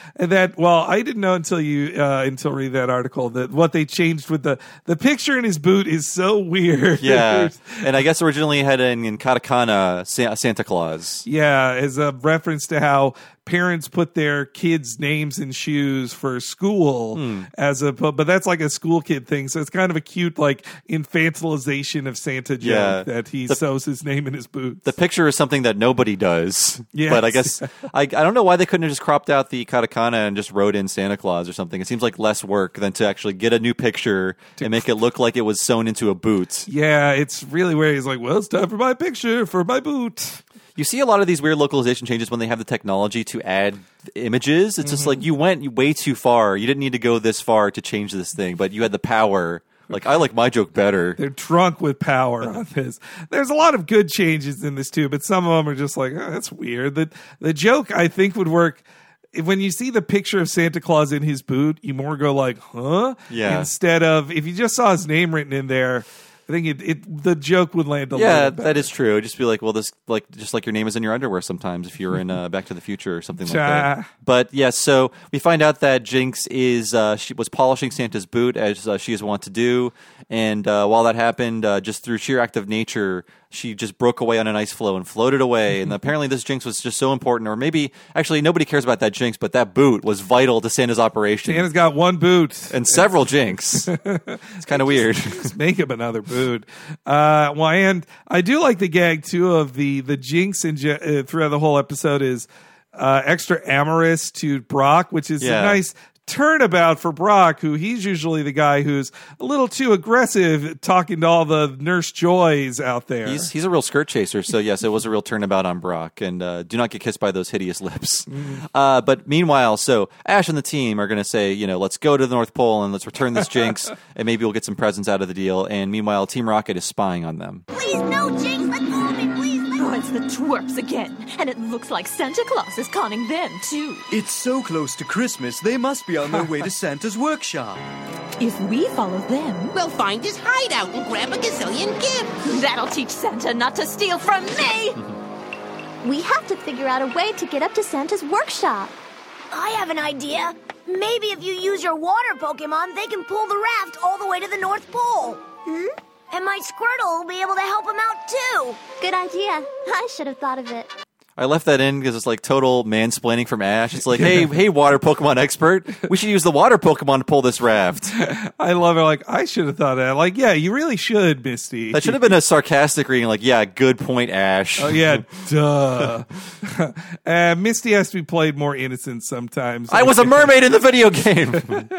I didn't know until read that article that what they changed with the picture in his boot is so weird. Yeah, and I guess originally it had in katakana Santa Claus. Yeah, as a reference to how parents put their kids' names in shoes for school but that's like a school kid thing. So it's kind of a cute like infantilization of Santa joke that he sews his name in his boots. The picture is something that nobody does. Yes. But I guess I don't know why they couldn't have just cropped out the katakana and just wrote in Santa Claus or something. It seems like less work than to actually get a new picture and make it look like it was sewn into a boot. Yeah, it's really weird. He's like, well, it's time for my picture for my boot. You see a lot of these weird localization changes when they have the technology to add images. It's just like you went way too far. You didn't need to go this far to change this thing, but you had the power. Like, I like my joke better. They're drunk with power on this. There's a lot of good changes in this too, but some of them are just like, that's weird. The joke, I think, would work when you see the picture of Santa Claus in his boot. You more go like, huh? Yeah. Instead of, if you just saw his name written in there, I think the joke would land a little better. That is true. It'd just be like, well, this just like your name is in your underwear sometimes if you're in Back to the Future or something like that. But yes, so we find out that Jinx she was polishing Santa's boot as she is wont to do, and while that happened, just through sheer act of nature, she just broke away on an ice floe and floated away. And apparently this Jinx was just so important, or maybe actually nobody cares about that Jinx, but that boot was vital to Santa's operation. Santa's got one boot and several Jinx. It's kind of weird. Just make him another boot. And I do like the gag too of the Jinx throughout the whole episode is extra amorous to Brock, which is a nice turnabout for Brock, who he's usually the guy who's a little too aggressive talking to all the Nurse Joys out there. He's a real skirt chaser, so yes, it was a real turnabout on Brock, and do not get kissed by those hideous lips. But meanwhile, so Ash and the team are going to say, let's go to the North Pole and let's return this Jinx, and maybe we'll get some presents out of the deal, and meanwhile, Team Rocket is spying on them. Please, no, Jinx, let go of me, please. Oh, it's the twerps again, and it looks like Santa Claus is conning them, too. It's so close to Christmas, they must be on their way to Santa's workshop. If we follow them, we'll find his hideout and grab a gazillion gifts. That'll teach Santa not to steal from me. We have to figure out a way to get up to Santa's workshop. I have an idea. Maybe if you use your water Pokemon, they can pull the raft all the way to the North Pole. And my Squirtle will be able to help him out, too. Good idea. I should have thought of it. I left that in because it's like total mansplaining from Ash. It's like, hey, water Pokemon expert, we should use the water Pokemon to pull this raft. I love it. Like, I should have thought of that. Like, yeah, you really should, Misty. That should have been a sarcastic reading. Like, yeah, good point, Ash. Oh, yeah, duh. Misty has to be played more innocent sometimes. I was a mermaid in the video game.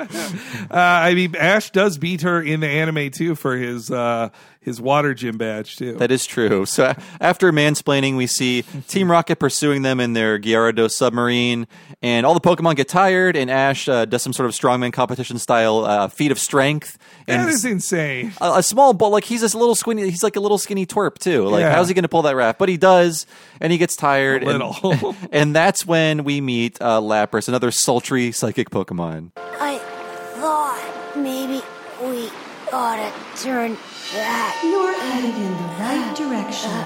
I mean, Ash does beat her in the anime, too, for his water gym badge, too. That is true. So after mansplaining, we see Team Rocket pursuing them in their Gyarados submarine, and all the Pokemon get tired, and Ash does some sort of strongman competition style feat of strength. That is insane. A small ball, like he's this little skinny. He's like a little skinny twerp too. Like, how's he going to pull that raft? But he does, and he gets tired. And that's when we meet Lapras, another sultry psychic Pokemon. I thought maybe we ought to turn back. You're headed in the right direction.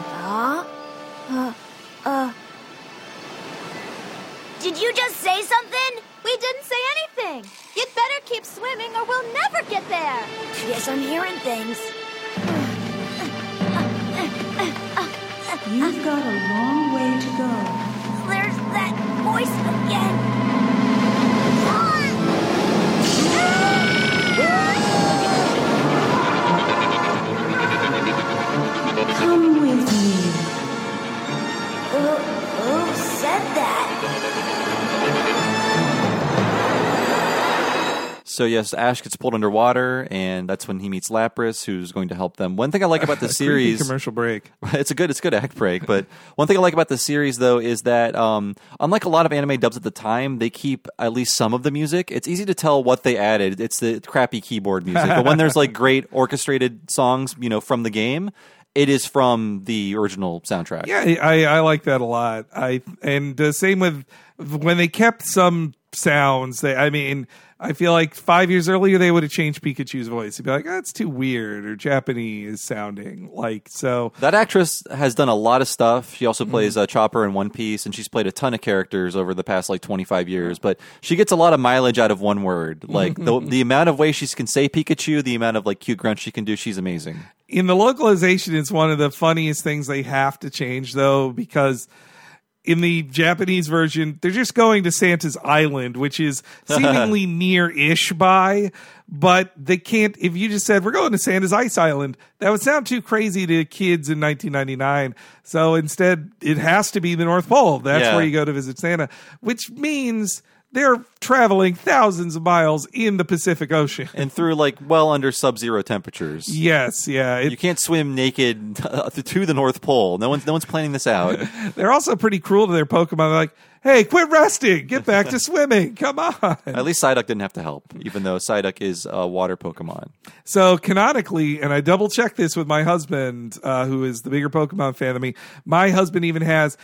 Did you just say something? We didn't say anything. You'd better keep swimming or we'll never get there. Guess I'm hearing things. You've got a long way to go. There's that voice again. Come with me. Who said that? So yes, Ash gets pulled underwater, and that's when he meets Lapras, who's going to help them. One thing I like about the series, commercial break. it's a good act break. But one thing I like about the series, though, is that unlike a lot of anime dubs at the time, they keep at least some of the music. It's easy to tell what they added. It's the crappy keyboard music, but when there's like great orchestrated songs, from the game, it is from the original soundtrack. Yeah, I like that a lot. Same with when they kept some sounds. I feel like 5 years earlier they would have changed Pikachu's voice. They'd be like, "That's too weird" or Japanese sounding. So that actress has done a lot of stuff. She also plays Chopper in One Piece, and she's played a ton of characters over the past 25 years. But she gets a lot of mileage out of one word. Like the amount of ways she can say Pikachu, the amount of cute grunts she can do. She's amazing. In the localization, it's one of the funniest things they have to change, though, because in the Japanese version, they're just going to Santa's Island, which is seemingly near-ish by, but they can't. If you just said, we're going to Santa's Ice Island, that would sound too crazy to kids in 1999. So instead, it has to be the North Pole. That's where you go to visit Santa, which means they're traveling thousands of miles in the Pacific Ocean. And through well under sub-zero temperatures. Yes, yeah. You can't swim naked to the North Pole. No one's planning this out. They're also pretty cruel to their Pokemon. They're like, hey, quit resting. Get back to swimming. Come on. At least Psyduck didn't have to help, even though Psyduck is a water Pokemon. So canonically, and I double-checked this with my husband, who is the bigger Pokemon fan than me, my husband even has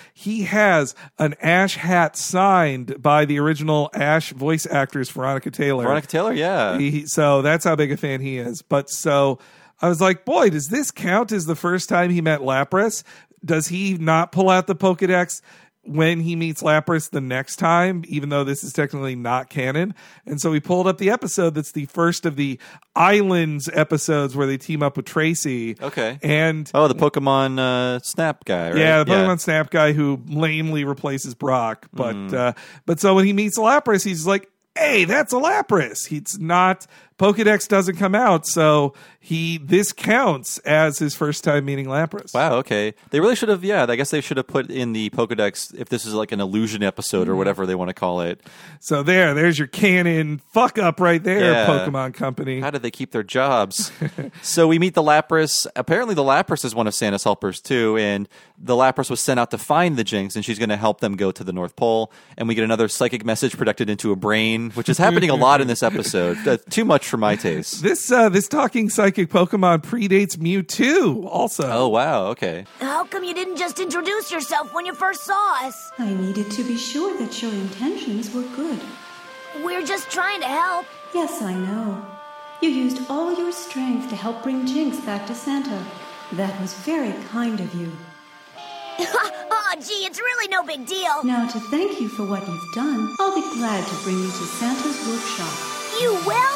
an Ash hat signed by the original Ash voice actress, Veronica Taylor. Veronica Taylor, yeah. So that's how big a fan he is. But so I was like, boy, does this count as the first time he met Lapras? Does he not pull out the Pokedex when he meets Lapras the next time, even though this is technically not canon? And so we pulled up the episode that's the first of the Islands episodes where they team up with Tracy. Okay. And the Pokemon Snap guy, right? Yeah, the Pokemon Snap guy who lamely replaces Brock. But so when he meets Lapras, he's like, hey, that's a Lapras. He's not... Pokedex doesn't come out, so this counts as his first time meeting Lapras. Wow, okay. They really should have, I guess they should have put in the Pokedex if this is like an illusion episode or whatever they want to call it. So there's your canon fuck up right there, Pokemon Company. How did they keep their jobs? So we meet the Lapras. Apparently the Lapras is one of Santa's helpers too, and the Lapras was sent out to find the Jinx, and she's going to help them go to the North Pole, and we get another psychic message projected into a brain, which is happening a lot in this episode. Too much for my taste. This talking psychic Pokemon predates Mewtwo also. Oh, wow. Okay. How come you didn't just introduce yourself when you first saw us? I needed to be sure that your intentions were good. We're just trying to help. Yes, I know. You used all your strength to help bring Jinx back to Santa. That was very kind of you. Oh, gee, it's really no big deal. Now, to thank you for what you've done, I'll be glad to bring you to Santa's workshop. You will?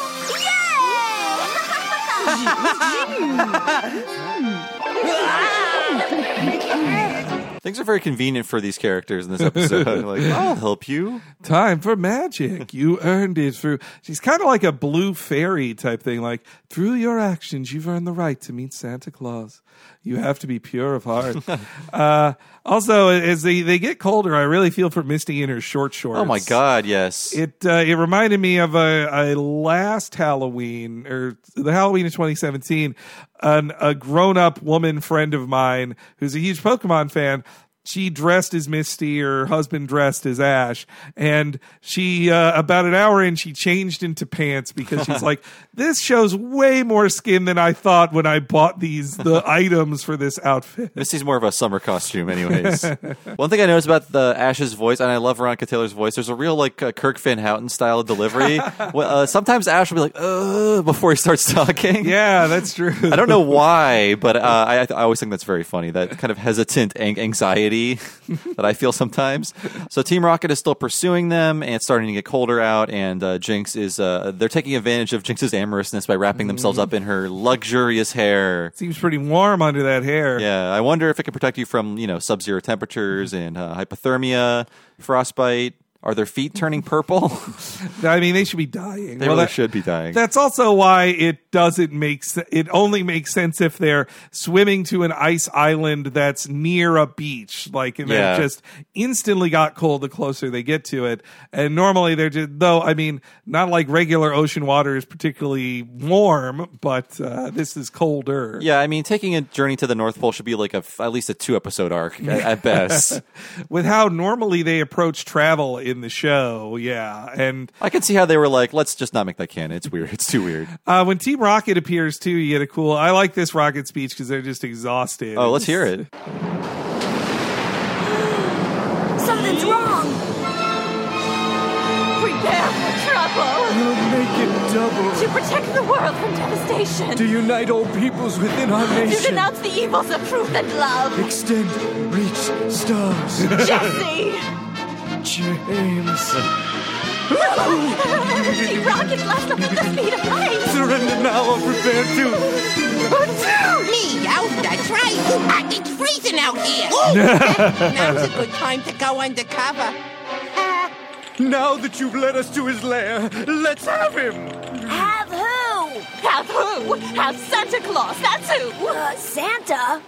Things are very convenient for these characters in this episode. I'll help you. Time for magic. You earned it through... She's kind of like a blue fairy type thing. Like, through your actions, you've earned the right to meet Santa Claus. You have to be pure of heart. Also, as they get colder, I really feel for Misty in her short shorts. Oh my God, yes. It reminded me of a last Halloween, or the Halloween of 2017. A grown-up woman friend of mine who's a huge Pokemon fan, she dressed as Misty, her husband dressed as Ash, and she, about an hour in, she changed into pants because she's like, this shows way more skin than I thought when I bought the items for this outfit. Misty's more of a summer costume anyways. One thing I noticed about the Ash's voice, and I love Veronica Taylor's voice, there's a real Kirk Van Houten style of delivery. Sometimes Ash will be like, before he starts talking. Yeah, that's true. I don't know why, but I always think that's very funny, that kind of hesitant anxiety that I feel sometimes. So Team Rocket is still pursuing them, and it's starting to get colder out, and Jinx is they're taking advantage of Jinx's amorousness by wrapping themselves up in her luxurious hair. Seems pretty warm under that hair. Yeah, I wonder if it can protect you from sub-zero temperatures and hypothermia, frostbite. Are their feet turning purple? I mean, they should be dying. They really should be dying. That's also why it doesn't make sense. It only makes sense if they're swimming to an ice island that's near a beach, like, and then it just instantly got cold the closer they get to it. And normally they're just, though, I mean, not like regular ocean water is particularly warm, but this is colder. Yeah, I mean, taking a journey to the North Pole should be like at least a 2-episode arc at best. With how normally they approach travel in the show, and I can see how they were like, let's just not make that canon. It's weird. It's too weird. When Team Rocket appears too, you get a cool. I like this Rocket speech because they're just exhausted. Oh, let's hear it. Something's wrong. Prepare for trouble. We'll make it double. To protect the world from devastation. To unite all peoples within our nation. To denounce the evils of truth and love. Extend, reach, stars. Jesse! James. Team Rocket blast up at the speed of light. Surrender now or prepare to. Me, that's right. It's freezing out here. Now's a good time to go undercover. Now that you've led us to his lair, let's have him. Have who? Have who? Have Santa Claus. That's who. Santa?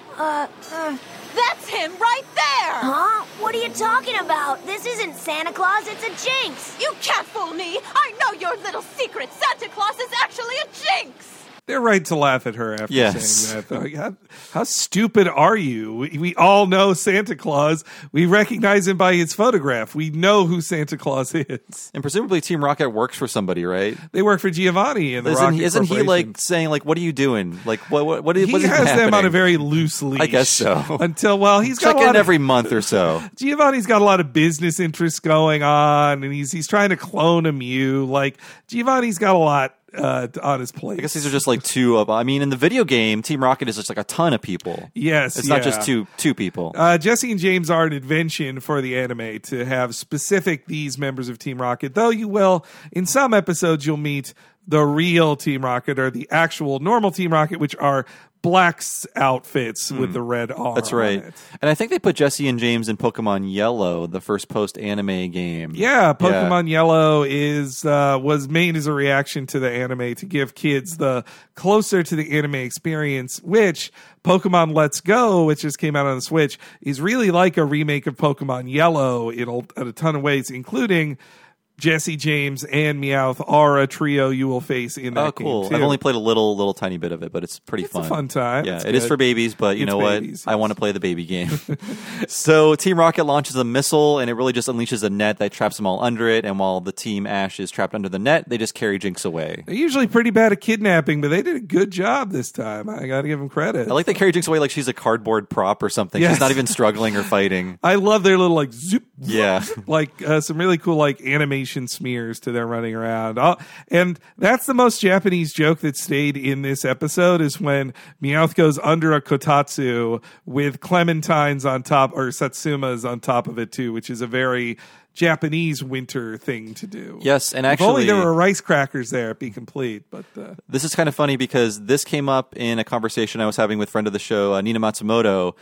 That's him right there! Huh? What are you talking about? This isn't Santa Claus, it's a jinx! You can't fool me! I know your little secret! Santa Claus is actually a jinx! They're right to laugh at her after saying that. How stupid are you? We all know Santa Claus. We recognize him by his photograph. We know who Santa Claus is. And presumably Team Rocket works for somebody, right? They work for Giovanni and the Rocket Isn't he Corporation. like saying like, what are you doing? Like what he has them happening? on a very loose leash. I guess so. Until he's got check in every month or so. Giovanni's got a lot of business interests going on, and he's trying to clone a Mew. Like Giovanni's got a lot on his plate. I guess these are just like two of. I mean, in the video game, Team Rocket is just like a ton of people. Yes, it's not just two people. Jesse and James are an invention for the anime to have specific these members of Team Rocket. Though you will, in some episodes, you'll meet the real Team Rocket or the actual normal Team Rocket, which are Black's outfits with the red R. That's right. And I think they put Jesse and James in Pokemon Yellow, the first post-anime game. Yeah, Pokemon Yellow was made as a reaction to the anime to give kids the closer to the anime experience, which Pokemon Let's Go, which just came out on the Switch, is really like a remake of Pokemon Yellow in a ton of ways, including Jesse, James, and Meowth are a trio you will face in that game. Oh, cool. Too. I've only played a little tiny bit of it, but it's pretty fun. It's a fun time. Yeah, it's it is for babies, but you know what? Babies. I want to play the baby game. So Team Rocket launches a missile, and it really just unleashes a net that traps them all under it, and while the Team Ash is trapped under the net, they just carry Jinx away. They're usually pretty bad at kidnapping, but they did a good job this time. I got to give them credit. I like they carry Jinx away like she's a cardboard prop or something. Yes. She's not even struggling or fighting. I love their little like zoop. Yeah. Like some really cool like animation smears to their running around. And that's the most Japanese joke that stayed in this episode is when Meowth goes under a kotatsu with clementines on top or satsumas on top of it too, which is a very Japanese winter thing to do. Yes, and actually, if only there were rice crackers there, it'd be complete. But this is kind of funny because this came up in a conversation I was having with friend of the show, Nina Matsumoto.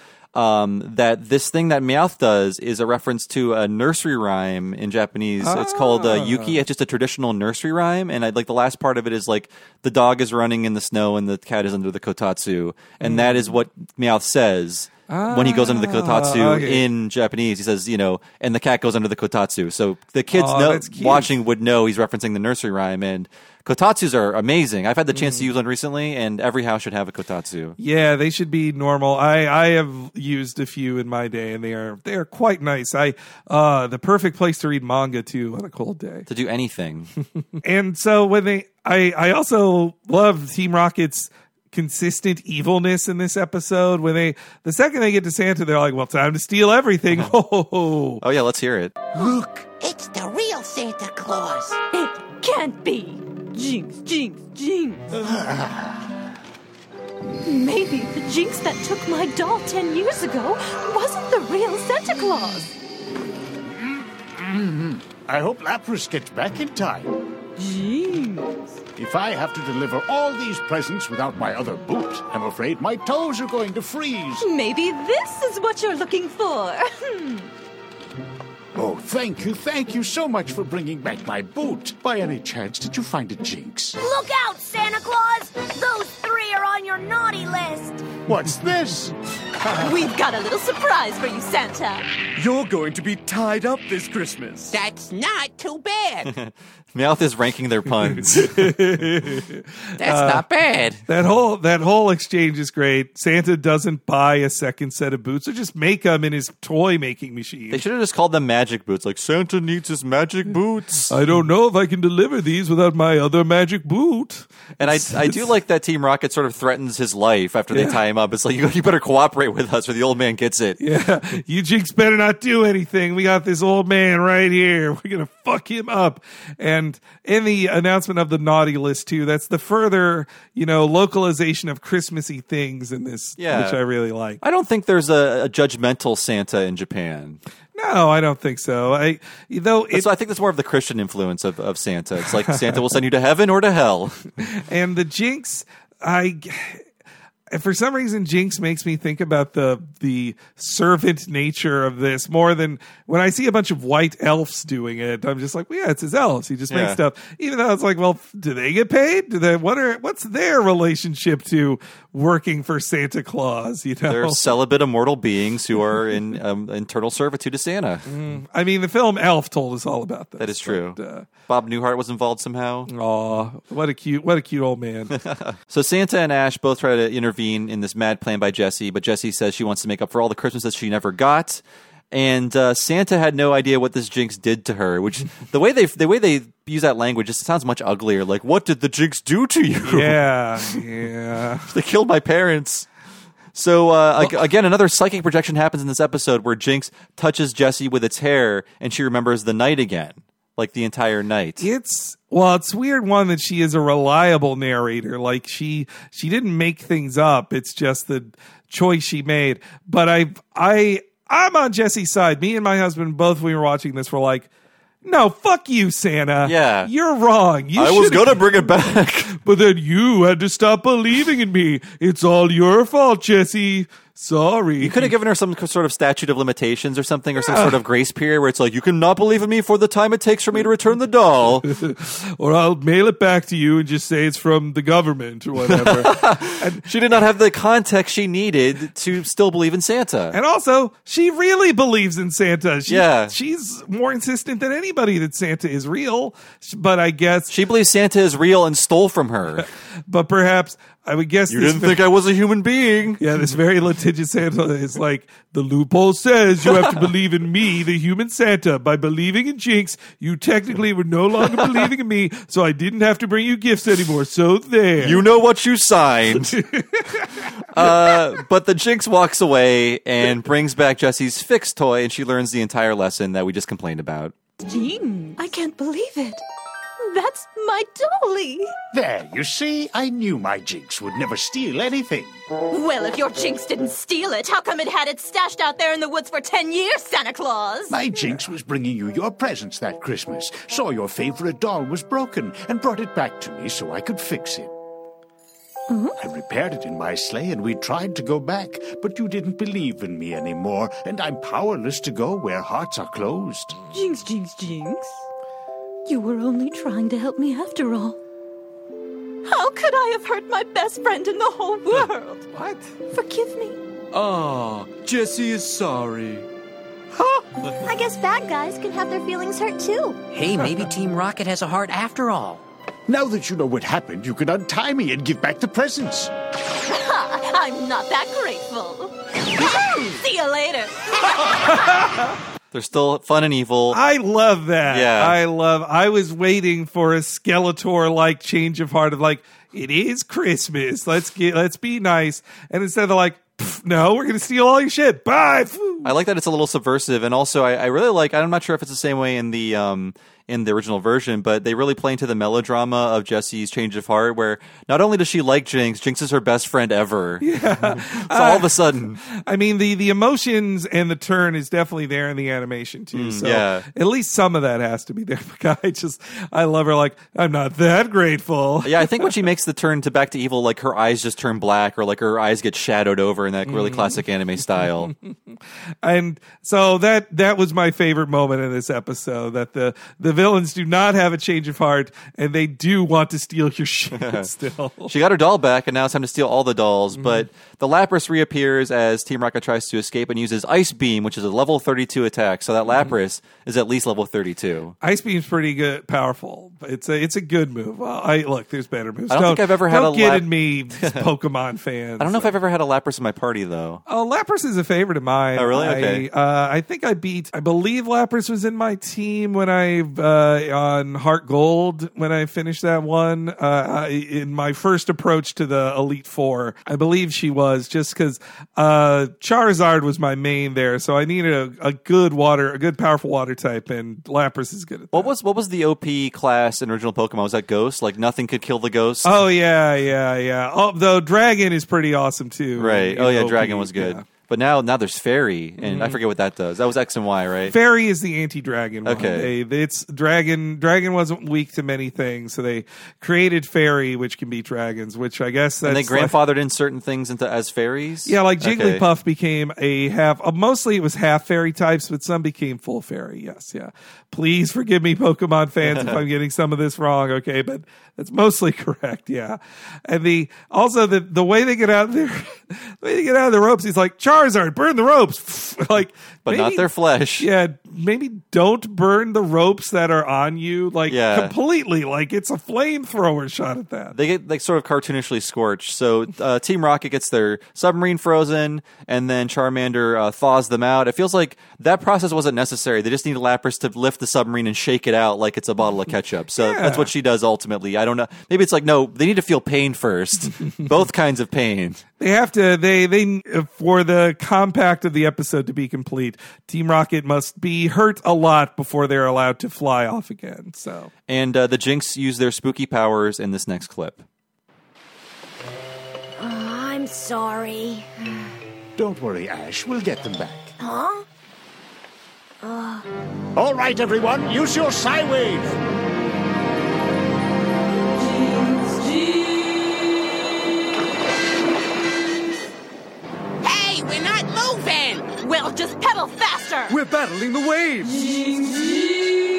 That this thing that Meowth does is a reference to a nursery rhyme in Japanese. It's called Yuki. It's just a traditional nursery rhyme, and like the last part of it is like the dog is running in the snow and the cat is under the kotatsu, and that is what Meowth says. When he goes under the kotatsu in Japanese, he says, and the cat goes under the kotatsu. So the kids watching would know he's referencing the nursery rhyme. And kotatsus are amazing. I've had the chance to use one recently, and every house should have a kotatsu. Yeah, they should be normal. I have used a few in my day, and they are quite nice. The perfect place to read manga too on a cold day. To do anything. And so when I also love Team Rocket's consistent evilness in this episode. When the second they get to Santa, they're like, well, time to steal everything. Oh yeah, let's hear it. Look, it's the real Santa Claus. It can't be. Jinx, jinx, jinx. Maybe the jinx that took my doll 10 years ago wasn't the real Santa Claus. I hope Lapras gets back in time. Jinx. If I have to deliver all these presents without my other boot, I'm afraid my toes are going to freeze. Maybe this is what you're looking for. Oh, thank you so much for bringing back my boot. By any chance, did you find a jinx? Look out, Santa Claus! Those 3 are on your naughty list. What's this? We've got a little surprise for you, Santa. You're going to be tied up this Christmas. That's not too bad. Meowth is ranking their puns. That's not bad. That whole exchange is great. Santa doesn't buy a second set of boots, or just make them in his toy making machine. They should have just called them magic boots. Like, Santa needs his magic boots. I don't know if I can deliver these without my other magic boot. And I do like that Team Rocket sort of threatens his life after they tie him up. It's like, you better cooperate with us or the old man gets it. Yeah, you Jinx better not do anything. We got this old man right here. We're going to fuck him up. And in the announcement of the naughty list, too, that's the further, localization of Christmassy things in this, which I really like. I don't think there's a judgmental Santa in Japan. No, I don't think so. I think that's more of the Christian influence of Santa. It's like Santa will send you to heaven or to hell. And the Jinx, for some reason, Jinx makes me think about the servant nature of this more than when I see a bunch of white elves doing it. I'm just like, well, yeah, it's his elves. He just makes stuff. Even though it's like, well, do they get paid? What's their relationship to working for Santa Claus? They're celibate immortal beings who are in eternal servitude to Santa. I mean, the film Elf told us all about that. That is true. Bob Newhart was involved somehow. Aw, what a cute old man. So Santa and Ash both try to intervene in this mad plan by Jessie, but Jessie says she wants to make up for all the Christmases she never got. And Santa had no idea what this Jinx did to her, which the way they use that language, it sounds much uglier. Like, what did the Jinx do to you? Yeah. They killed my parents. So, again, another psychic projection happens in this episode where Jinx touches Jessie with its hair, and she remembers the night again, like the entire night. It's weird, one, that she is a reliable narrator. Like, she didn't make things up. It's just the choice she made. But I'm on Jessie's side. Me and my husband, both, when we were watching this, were like, no, fuck you, Santa. Yeah. You're wrong. I was going to bring it back. But then you had to stop believing in me. It's all your fault, Jessie. Sorry. You could have given her some sort of statute of limitations or something, or some sort of grace period where it's like, you cannot believe in me for the time it takes for me to return the doll. Or I'll mail it back to you and just say it's from the government or whatever. And she did not have the context she needed to still believe in Santa. And also, she really believes in Santa. Yeah. She's more insistent than anybody that Santa is real. But I guess... She believes Santa is real and stole from her. But perhaps... I would guess you didn't think I was a human being. Yeah, this very litigious Santa is like, the loophole says you have to believe in me, the human Santa. By believing in Jinx, you technically were no longer believing in me, so I didn't have to bring you gifts anymore. So there. You know what you signed. But the Jinx walks away and brings back Jessie's fixed toy, and she learns the entire lesson that we just complained about. Jinx, I can't believe it. That's my dolly. There, you see? I knew my Jinx would never steal anything. Well, if your Jinx didn't steal it, how come it had it stashed out there in the woods for 10 years, Santa Claus? My Jinx was bringing you your presents that Christmas, saw your favorite doll was broken, and brought it back to me so I could fix it. I repaired it in my sleigh, and we tried to go back, but you didn't believe in me anymore, and I'm powerless to go where hearts are closed. Jinx, Jinx, Jinx. You were only trying to help me after all. How could I have hurt my best friend in the whole world? What? Forgive me. Jessie is sorry. I guess bad guys can have their feelings hurt too. Hey, maybe Team Rocket has a heart after all. Now that you know what happened, you can untie me and give back the presents. I'm not that grateful. See you later. They're still fun and evil. I love that. Yeah. I was waiting for a Skeletor-like change of heart of like, it is Christmas. Let's be nice. And instead they're like, no, we're going to steal all your shit. Bye. I like that it's a little subversive. And also I really like, I'm not sure if it's the same way in the in the original version, but they really play into the melodrama of Jessie's change of heart, where not only does she like Jinx is her best friend ever. Yeah. So all of a sudden. I mean, the emotions and the turn is definitely there in the animation, too. So yeah. at least some of that has to be there. I love her like, I'm not that grateful. Yeah, I think when she makes the turn to back to evil, like her eyes just turn black or like her eyes get shadowed over in that really classic anime style. And so that was my favorite moment in this episode, that the villains do not have a change of heart and they do want to steal your shit still. She got her doll back and now it's time to steal all the dolls, but the Lapras reappears as Team Rocket tries to escape and uses Ice Beam, which is a level 32 attack, so that Lapras is at least level 32. Ice Beam's pretty good, powerful. It's a good move. Well, look, there's better moves. I don't think I've ever had don't get in me, Pokemon fans. I don't know if I've ever had a Lapras in my party, though. Oh, Lapras is a favorite of mine. Oh, really? Okay. I think I believe Lapras was in my team when on Heart Gold, when I finished that one, in my first approach to the Elite Four. I believe she was, just because Charizard was my main there, so I needed a good powerful water type, and Lapras is good at that. What was the OP class in original Pokemon? Was that Ghost? Like nothing could kill the Ghost? Oh, yeah. Oh, though Dragon is pretty awesome, too. Right. Oh, yeah, OP. Dragon was good. Yeah. But now there's Fairy, and I forget what that does. That was X and Y, right? Fairy is the anti-dragon one. Okay. It's Dragon wasn't weak to many things, so they created Fairy, which can beat dragons, which I guess that's... And they grandfathered in certain things as fairies? Yeah, like Jigglypuff became a half... mostly it was half fairy types, but some became full fairy, yes, yeah. Please forgive me, Pokemon fans, if I'm getting some of this wrong, okay? But that's mostly correct, yeah. And the way they get out of there... the way they get out of the ropes, he's like, Charizard, burn the ropes. But not their flesh. Yeah, maybe don't burn the ropes that are on you, completely. Like it's a flamethrower shot at that. They get like sort of cartoonishly scorched. So Team Rocket gets their submarine frozen, and then Charmander thaws them out. It feels like that process wasn't necessary. They just need Lapras to lift the submarine and shake it out like it's a bottle of ketchup. So that's what she does ultimately. I don't know. Maybe it's like, no, they need to feel pain first. Both kinds of pain. They have to, they for the compact of the episode to be complete, Team Rocket must be hurt a lot before they're allowed to fly off again. So, and the Jinx use their spooky powers in this next clip. I'm sorry. Don't worry, Ash. We'll get them back. Huh? All right, everyone. Use your Psy-Wave. Hey, we're not moving! Well, just pedal faster! We're battling the waves!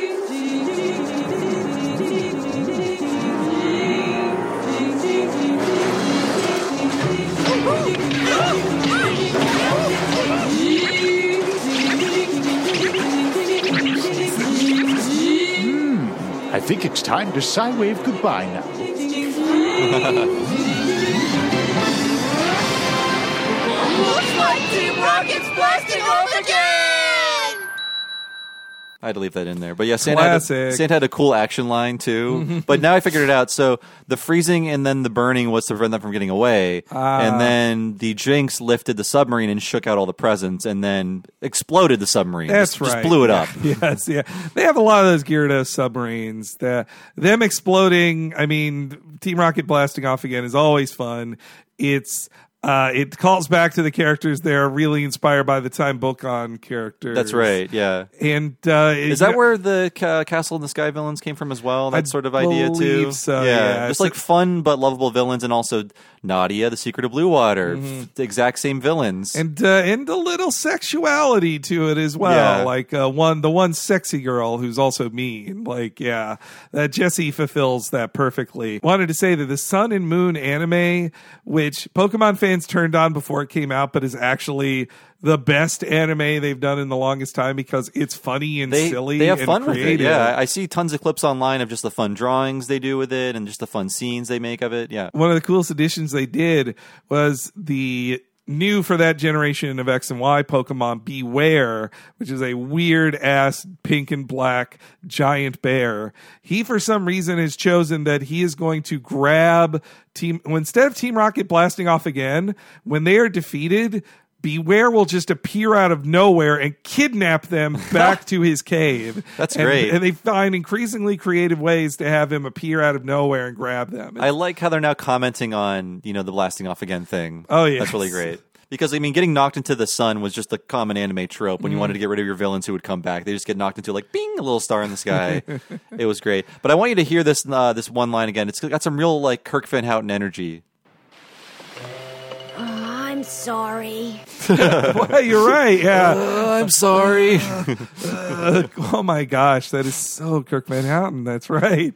I think it's time to Psy-Wave goodbye now. Looks like Team Rocket's blasting off again! I had to leave that in there. But yeah, Santa had a cool action line too. But now I figured it out. So the freezing and then the burning was to prevent them from getting away. And then the Jinx lifted the submarine and shook out all the presents and then exploded the submarine. That's right. Just blew it up. Yes, yeah. They have a lot of those Gyarados submarines. Them exploding, I mean, Team Rocket blasting off again is always fun. It calls back to the characters they're really inspired by the Time Bookon characters. That's right, yeah. And is that where the Castle in the Sky villains came from as well? That sort of idea too. So, yeah. Just like fun but lovable villains, and also Nadia, the Secret of Blue Water, the exact same villains, and a little sexuality to it as well. Yeah. Like the one sexy girl who's also mean. Like that Jessie fulfills that perfectly. Wanted to say that the Sun and Moon anime, which Pokemon fans turned on before it came out, but is actually the best anime they've done in the longest time because it's funny and silly. They have and fun creative. with it. Yeah, I see tons of clips online of just the fun drawings they do with it and just the fun scenes they make of it. Yeah, one of the coolest additions they did was the new for that generation of X and Y Pokemon Beware, which is a weird ass pink and black giant bear. He, for some reason, has chosen that he is going to grab instead of Team Rocket blasting off again, when they are defeated, Beware will just appear out of nowhere and kidnap them back to his cave. That's great. And they find increasingly creative ways to have him appear out of nowhere and grab them. I like how they're now commenting on, the blasting off again thing. Oh, yeah. That's really great. Because, getting knocked into the sun was just a common anime trope. When you wanted to get rid of your villains who would come back, they just get knocked into, like, bing, a little star in the sky. It was great. But I want you to hear this this one line again. It's got some real, like, Kirk Van Houten energy. I'm sorry. Well, you're right, yeah. I'm sorry. Oh, my gosh. That is so Kirk Van Houten. That's right.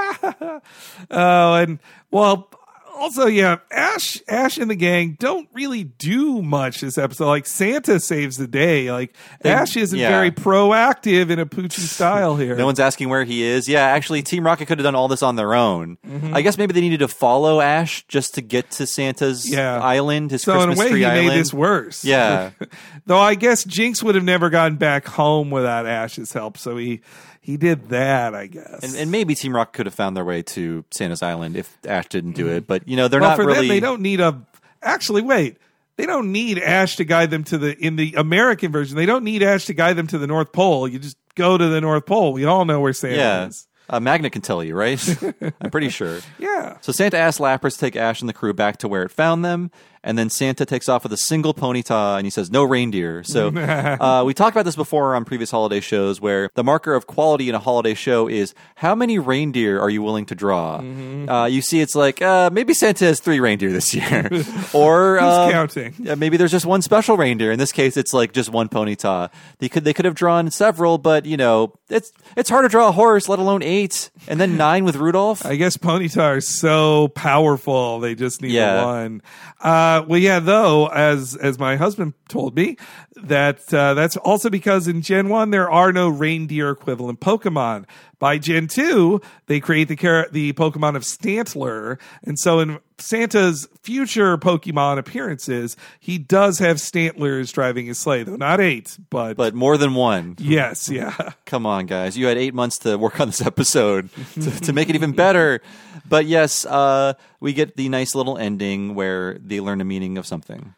Also, yeah, Ash and the gang don't really do much this episode. Like, Santa saves the day. Like, Ash isn't very proactive in a Poochie style here. No one's asking where he is. Yeah, actually, Team Rocket could have done all this on their own. Mm-hmm. I guess maybe they needed to follow Ash just to get to Santa's island, his Christmas tree island. So in a way, he made this worse. Yeah. Though I guess Jinx would have never gotten back home without Ash's help, so he did that, I guess. And maybe Team Rocket could have found their way to Santa's Island if Ash didn't do it. But, they're not for really... them, they don't need Actually, wait. They don't need Ash to guide them in the American version, they don't need Ash to guide them to the North Pole. You just go to the North Pole. We all know where Santa is. Magnet can tell you, right? I'm pretty sure. Yeah. So Santa asks Lapras to take Ash and the crew back to where it found them, and then Santa takes off with a single Ponyta, and he says, no reindeer. So we talked about this before on previous holiday shows, where the marker of quality in a holiday show is how many reindeer are you willing to draw? Mm-hmm. You see, it's like, maybe Santa has 3 reindeer this year. Or who's counting? Maybe there's just one special reindeer. In this case, it's like just one Ponyta. They could have drawn several, but, it's hard to draw a horse, let alone 8. And then 9 with Rudolph. I guess Ponyta are so powerful, they just need one. Though, as my husband told me, that's also because in Gen 1 there are no reindeer equivalent Pokemon. By Gen 2, they create the Pokemon of Stantler, and so in Santa's future Pokemon appearances, he does have Stantlers driving his sleigh, though not 8, but more than 1. Yes, yeah. Come on, guys, you had 8 months to work on this episode to make it even better. But yes, we get the nice little ending where they learn the meaning of something.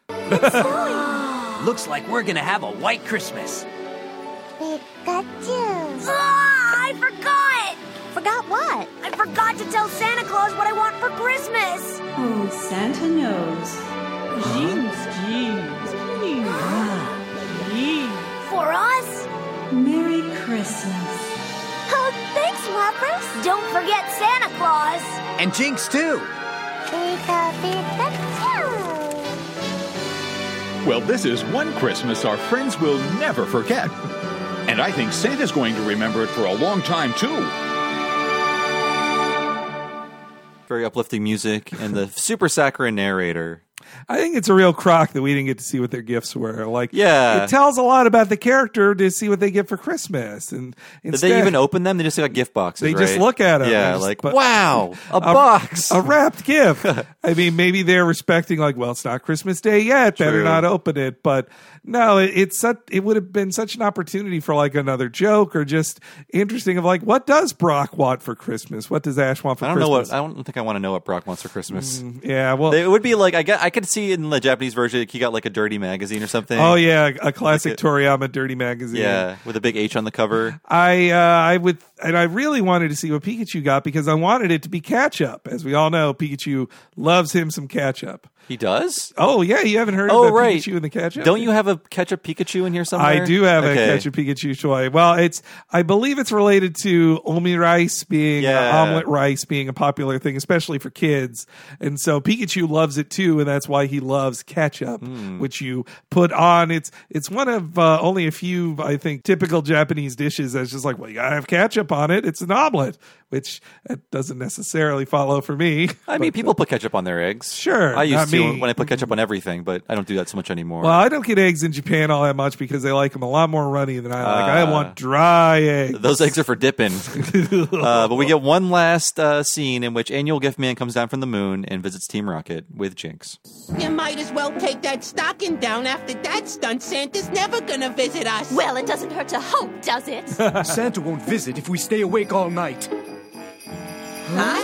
Looks like we're gonna have a white Christmas. Pikachu. I forgot! Forgot what? I forgot to tell Santa Claus what I want for Christmas. Oh, Santa knows. Jinx. For us? Merry Christmas. Oh, thanks, Lapras. Don't forget Santa Claus. And Jinx, too. Well, this is one Christmas our friends will never forget. And I think Santa's going to remember it for a long time, too. Very uplifting music and the super saccharine narrator. I think it's a real crock that we didn't get to see what their gifts were. Like, yeah, it tells a lot about the character to see what they get for Christmas. And instead, did they even open them? They just got gift boxes. They right? just look at them. Yeah, like wow, a box, a wrapped gift. I mean, maybe they're respecting, like, well, it's not Christmas Day yet. True. Better not open it. But no, it would have been such an opportunity for like another joke or just interesting of like, what does Brock want for Christmas? What does Ash want for Christmas? I don't think I want to know what Brock wants for Christmas. Yeah, well, it would be like I could see in the Japanese version he got like a Dirty magazine or something. Oh yeah, a classic Toriyama Dirty magazine. Yeah, with a big H on the cover. I really wanted to see what Pikachu got because I wanted it to be ketchup. As we all know, Pikachu loves him some ketchup. He does? Oh, yeah. You haven't heard of the Pikachu and the ketchup? Don't you have a ketchup Pikachu in here somewhere? I do have a ketchup Pikachu toy. Well, I believe it's related to omi rice being omelet rice being a popular thing, especially for kids. And so Pikachu loves it too, and that's why he loves ketchup, which you put on. It's one of only a few, I think, typical Japanese dishes that's just like, well, you gotta have ketchup on it. It's an omelet, which doesn't necessarily follow for me. I mean, people put ketchup on their eggs. Sure. I used to when I put ketchup on everything, but I don't do that so much anymore. Well, I don't get eggs in Japan all that much because they like them a lot more runny than I like. I want dry eggs. Those eggs are for dipping. But we get one last scene in which Annual Gift Man comes down from the moon and visits Team Rocket with Jinx. You might as well take that stocking down. After that's done, Santa's never gonna visit us. Well, it doesn't hurt to hope, does it? Santa won't visit if we stay awake all night. Huh?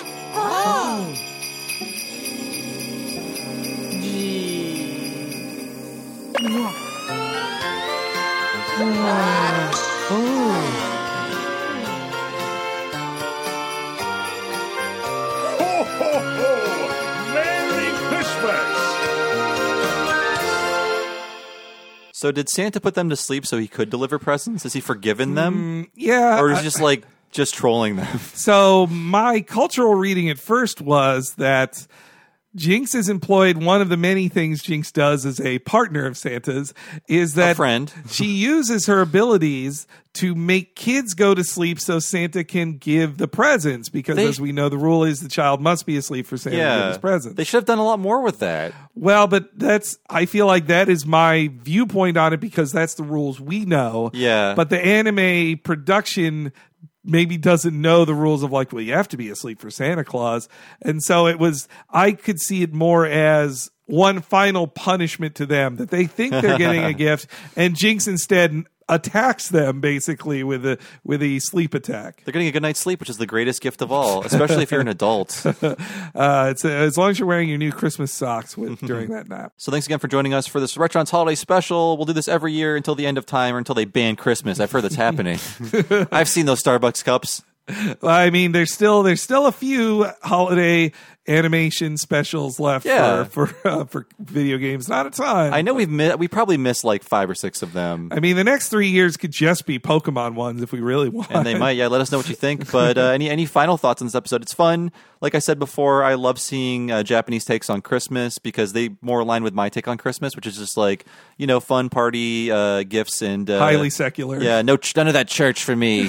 So did Santa put them to sleep so he could deliver presents? Has he forgiven them? Yeah. Or is he just trolling them? So my cultural reading at first was that Jinx has employed one of the many things Jinx does as a partner of Santa's is that a friend. She uses her abilities to make kids go to sleep so Santa can give the presents because as we know, the rule is the child must be asleep for Santa to give his presents. They should have done a lot more with that. Well, but I feel like that is my viewpoint on it because that's the rules we know. Yeah. But the anime production maybe doesn't know the rules of well, you have to be asleep for Santa Claus. And so I could see it more as one final punishment to them that they think they're getting a gift and Jinx instead attacks them basically with a sleep attack. They're getting a good night's sleep, which is the greatest gift of all, especially if you're an adult. It's as long as you're wearing your new Christmas socks during that nap. So thanks again for joining us for this Retronauts Holiday Special. We'll do this every year until the end of time or until they ban Christmas. I've heard that's happening. I've seen those Starbucks cups. I mean, there's still a few holiday animation specials left for video games. Not a ton. I know we probably missed 5 or 6 of them. I mean, the next 3 years could just be Pokemon ones if we really want. And they might. Yeah, let us know what you think. But any final thoughts on this episode? It's fun. Like I said before, I love seeing Japanese takes on Christmas because they more align with my take on Christmas, which is just fun party gifts and highly secular. Yeah, none of that church for me.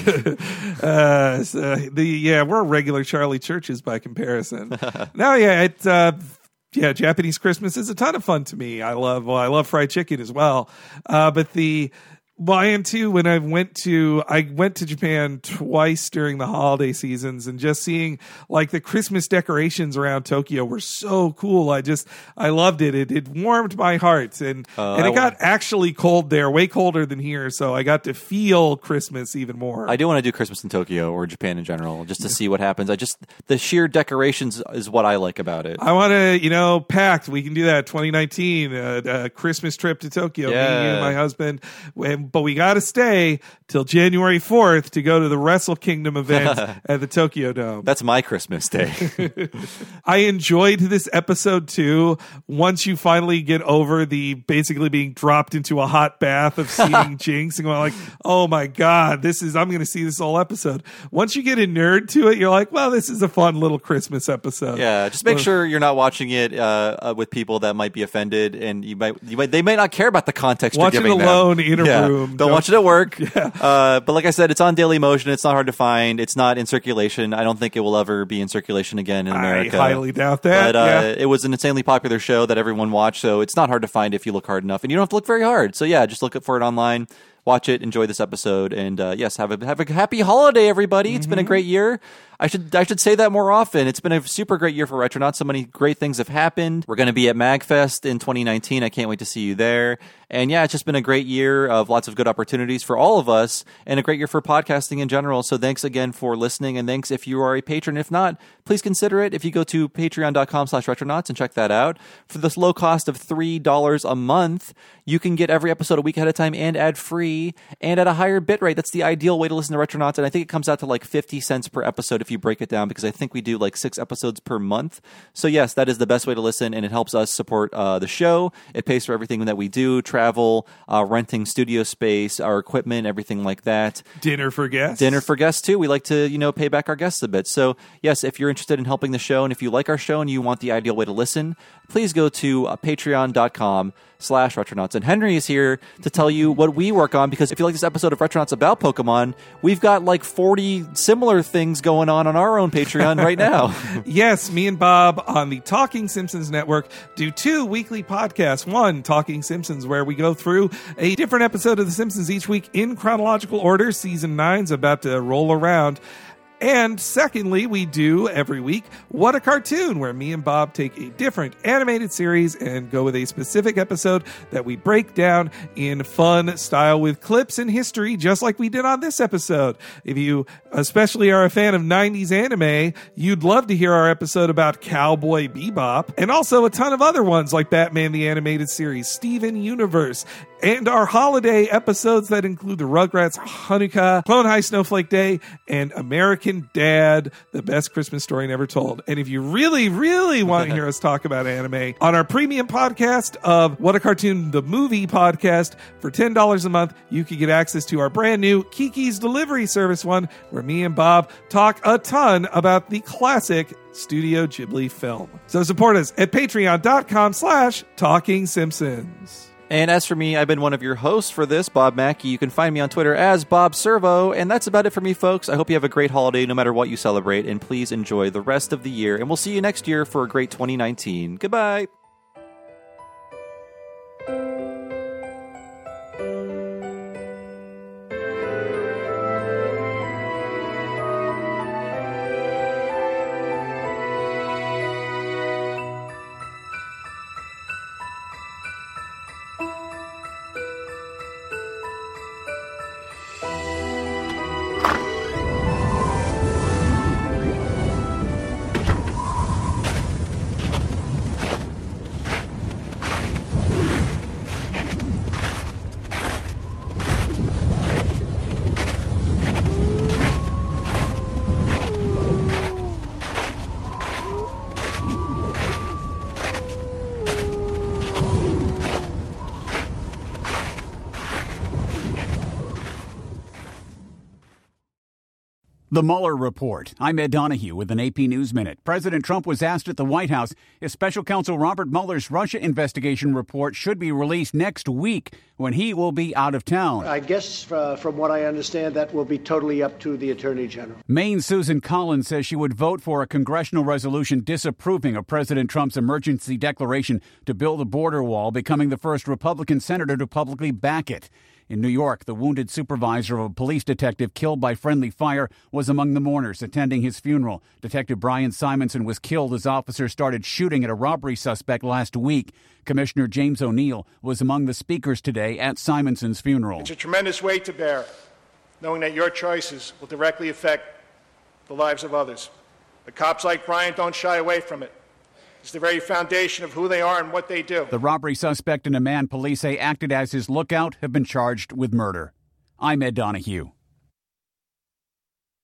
We're regular Charlie Churches by comparison. Japanese Christmas is a ton of fun to me. I love fried chicken as well. I am too. When I went to Japan twice during the holiday seasons, and just seeing the Christmas decorations around Tokyo were so cool. I loved it. It warmed my heart, and it got actually cold there, way colder than here. So I got to feel Christmas even more. I do want to do Christmas in Tokyo or Japan in general, just to see what happens. The sheer decorations is what I like about it. I want to, packed. We can do that 2019, a Christmas trip to Tokyo. Yeah. Me and my husband. But we got to stay till January 4th to go to the Wrestle Kingdom event at the Tokyo Dome. That's my Christmas day. I enjoyed this episode too. Once you finally get over the basically being dropped into a hot bath of seeing Jinx and going oh my God, I'm going to see this whole episode. Once you get a nerd to it, you're like, well, this is a fun little Christmas episode. Yeah, just make sure you're not watching it with people that might be offended, and they might not care about the context. Watch you're it giving alone them. in a room. Don't watch it at work. Yeah. But like I said, it's on Dailymotion. It's not hard to find. It's not in circulation. I don't think it will ever be in circulation again in America. I highly doubt that. But it was an insanely popular show that everyone watched, so it's not hard to find if you look hard enough. And you don't have to look very hard. So yeah, just look for it online. Watch it, enjoy this episode, and yes, have a happy holiday, everybody. It's been a great year. I should say that more often. It's been a super great year for Retronauts. So many great things have happened. We're going to be at MagFest in 2019. I can't wait to see you there. And yeah, it's just been a great year of lots of good opportunities for all of us and a great year for podcasting in general. So thanks again for listening. And thanks if you are a patron. If not, please consider it. If you go to patreon.com/retronauts and check that out, for this low cost of $3 a month, you can get every episode a week ahead of time and ad free and at a higher bit rate. That's the ideal way to listen to Retronauts. And I think it comes out to 50 cents per episode if you break it down, because I think we do 6 episodes per month. So yes, that is the best way to listen, and it helps us support the show. It pays for everything that we do, travel, renting studio space, our equipment, everything like that. Dinner for guests too. We like to pay back our guests a bit. So yes, if you're interested in helping the show, and if you like our show and you want the ideal way to listen, please go to patreon.com/Retronauts. And Henry is here to tell you what we work on, because if you like this episode of Retronauts about Pokemon, we've got 40 similar things going on our own Patreon right now. Yes, me and Bob on the Talking Simpsons Network do 2 weekly podcasts. One, Talking Simpsons, where we go through a different episode of The Simpsons each week in chronological order. Season 9's about to roll around. And secondly, we do every week What a Cartoon, where me and Bob take a different animated series and go with a specific episode that we break down in fun style with clips and history, just like we did on this episode. If you especially are a fan of 90s anime, you'd love to hear our episode about Cowboy Bebop, and also a ton of other ones like Batman the Animated Series, Steven Universe, and our holiday episodes that include the Rugrats Hanukkah, Clone High Snowflake Day, and American American Dad, the best Christmas story never told. And if you really, really want to hear us talk about anime, on our premium podcast of What a Cartoon, the movie podcast, for $10 a month, you can get access to our brand new Kiki's Delivery Service one, where me and Bob talk a ton about the classic Studio Ghibli film. So support us at patreon.com/Talking Simpsons. And as for me, I've been one of your hosts for this, Bob Mackey. You can find me on Twitter as Bob Servo. And that's about it for me, folks. I hope you have a great holiday no matter what you celebrate. And please enjoy the rest of the year. And we'll see you next year for a great 2019. Goodbye. The Mueller Report. I'm Ed Donahue with an AP News Minute. President Trump was asked at the White House if Special Counsel Robert Mueller's Russia investigation report should be released next week when he will be out of town. I guess from what I understand, that will be totally up to the Attorney General. Maine's Susan Collins says she would vote for a congressional resolution disapproving of President Trump's emergency declaration to build a border wall, becoming the first Republican senator to publicly back it. In New York, the wounded supervisor of a police detective killed by friendly fire was among the mourners attending his funeral. Detective Brian Simonson was killed as officers started shooting at a robbery suspect last week. Commissioner James O'Neill was among the speakers today at Simonson's funeral. It's a tremendous weight to bear, knowing that your choices will directly affect the lives of others. But cops like Brian don't shy away from it. It's the very foundation of who they are and what they do. The robbery suspect and a man police say acted as his lookout have been charged with murder. I'm Ed Donahue.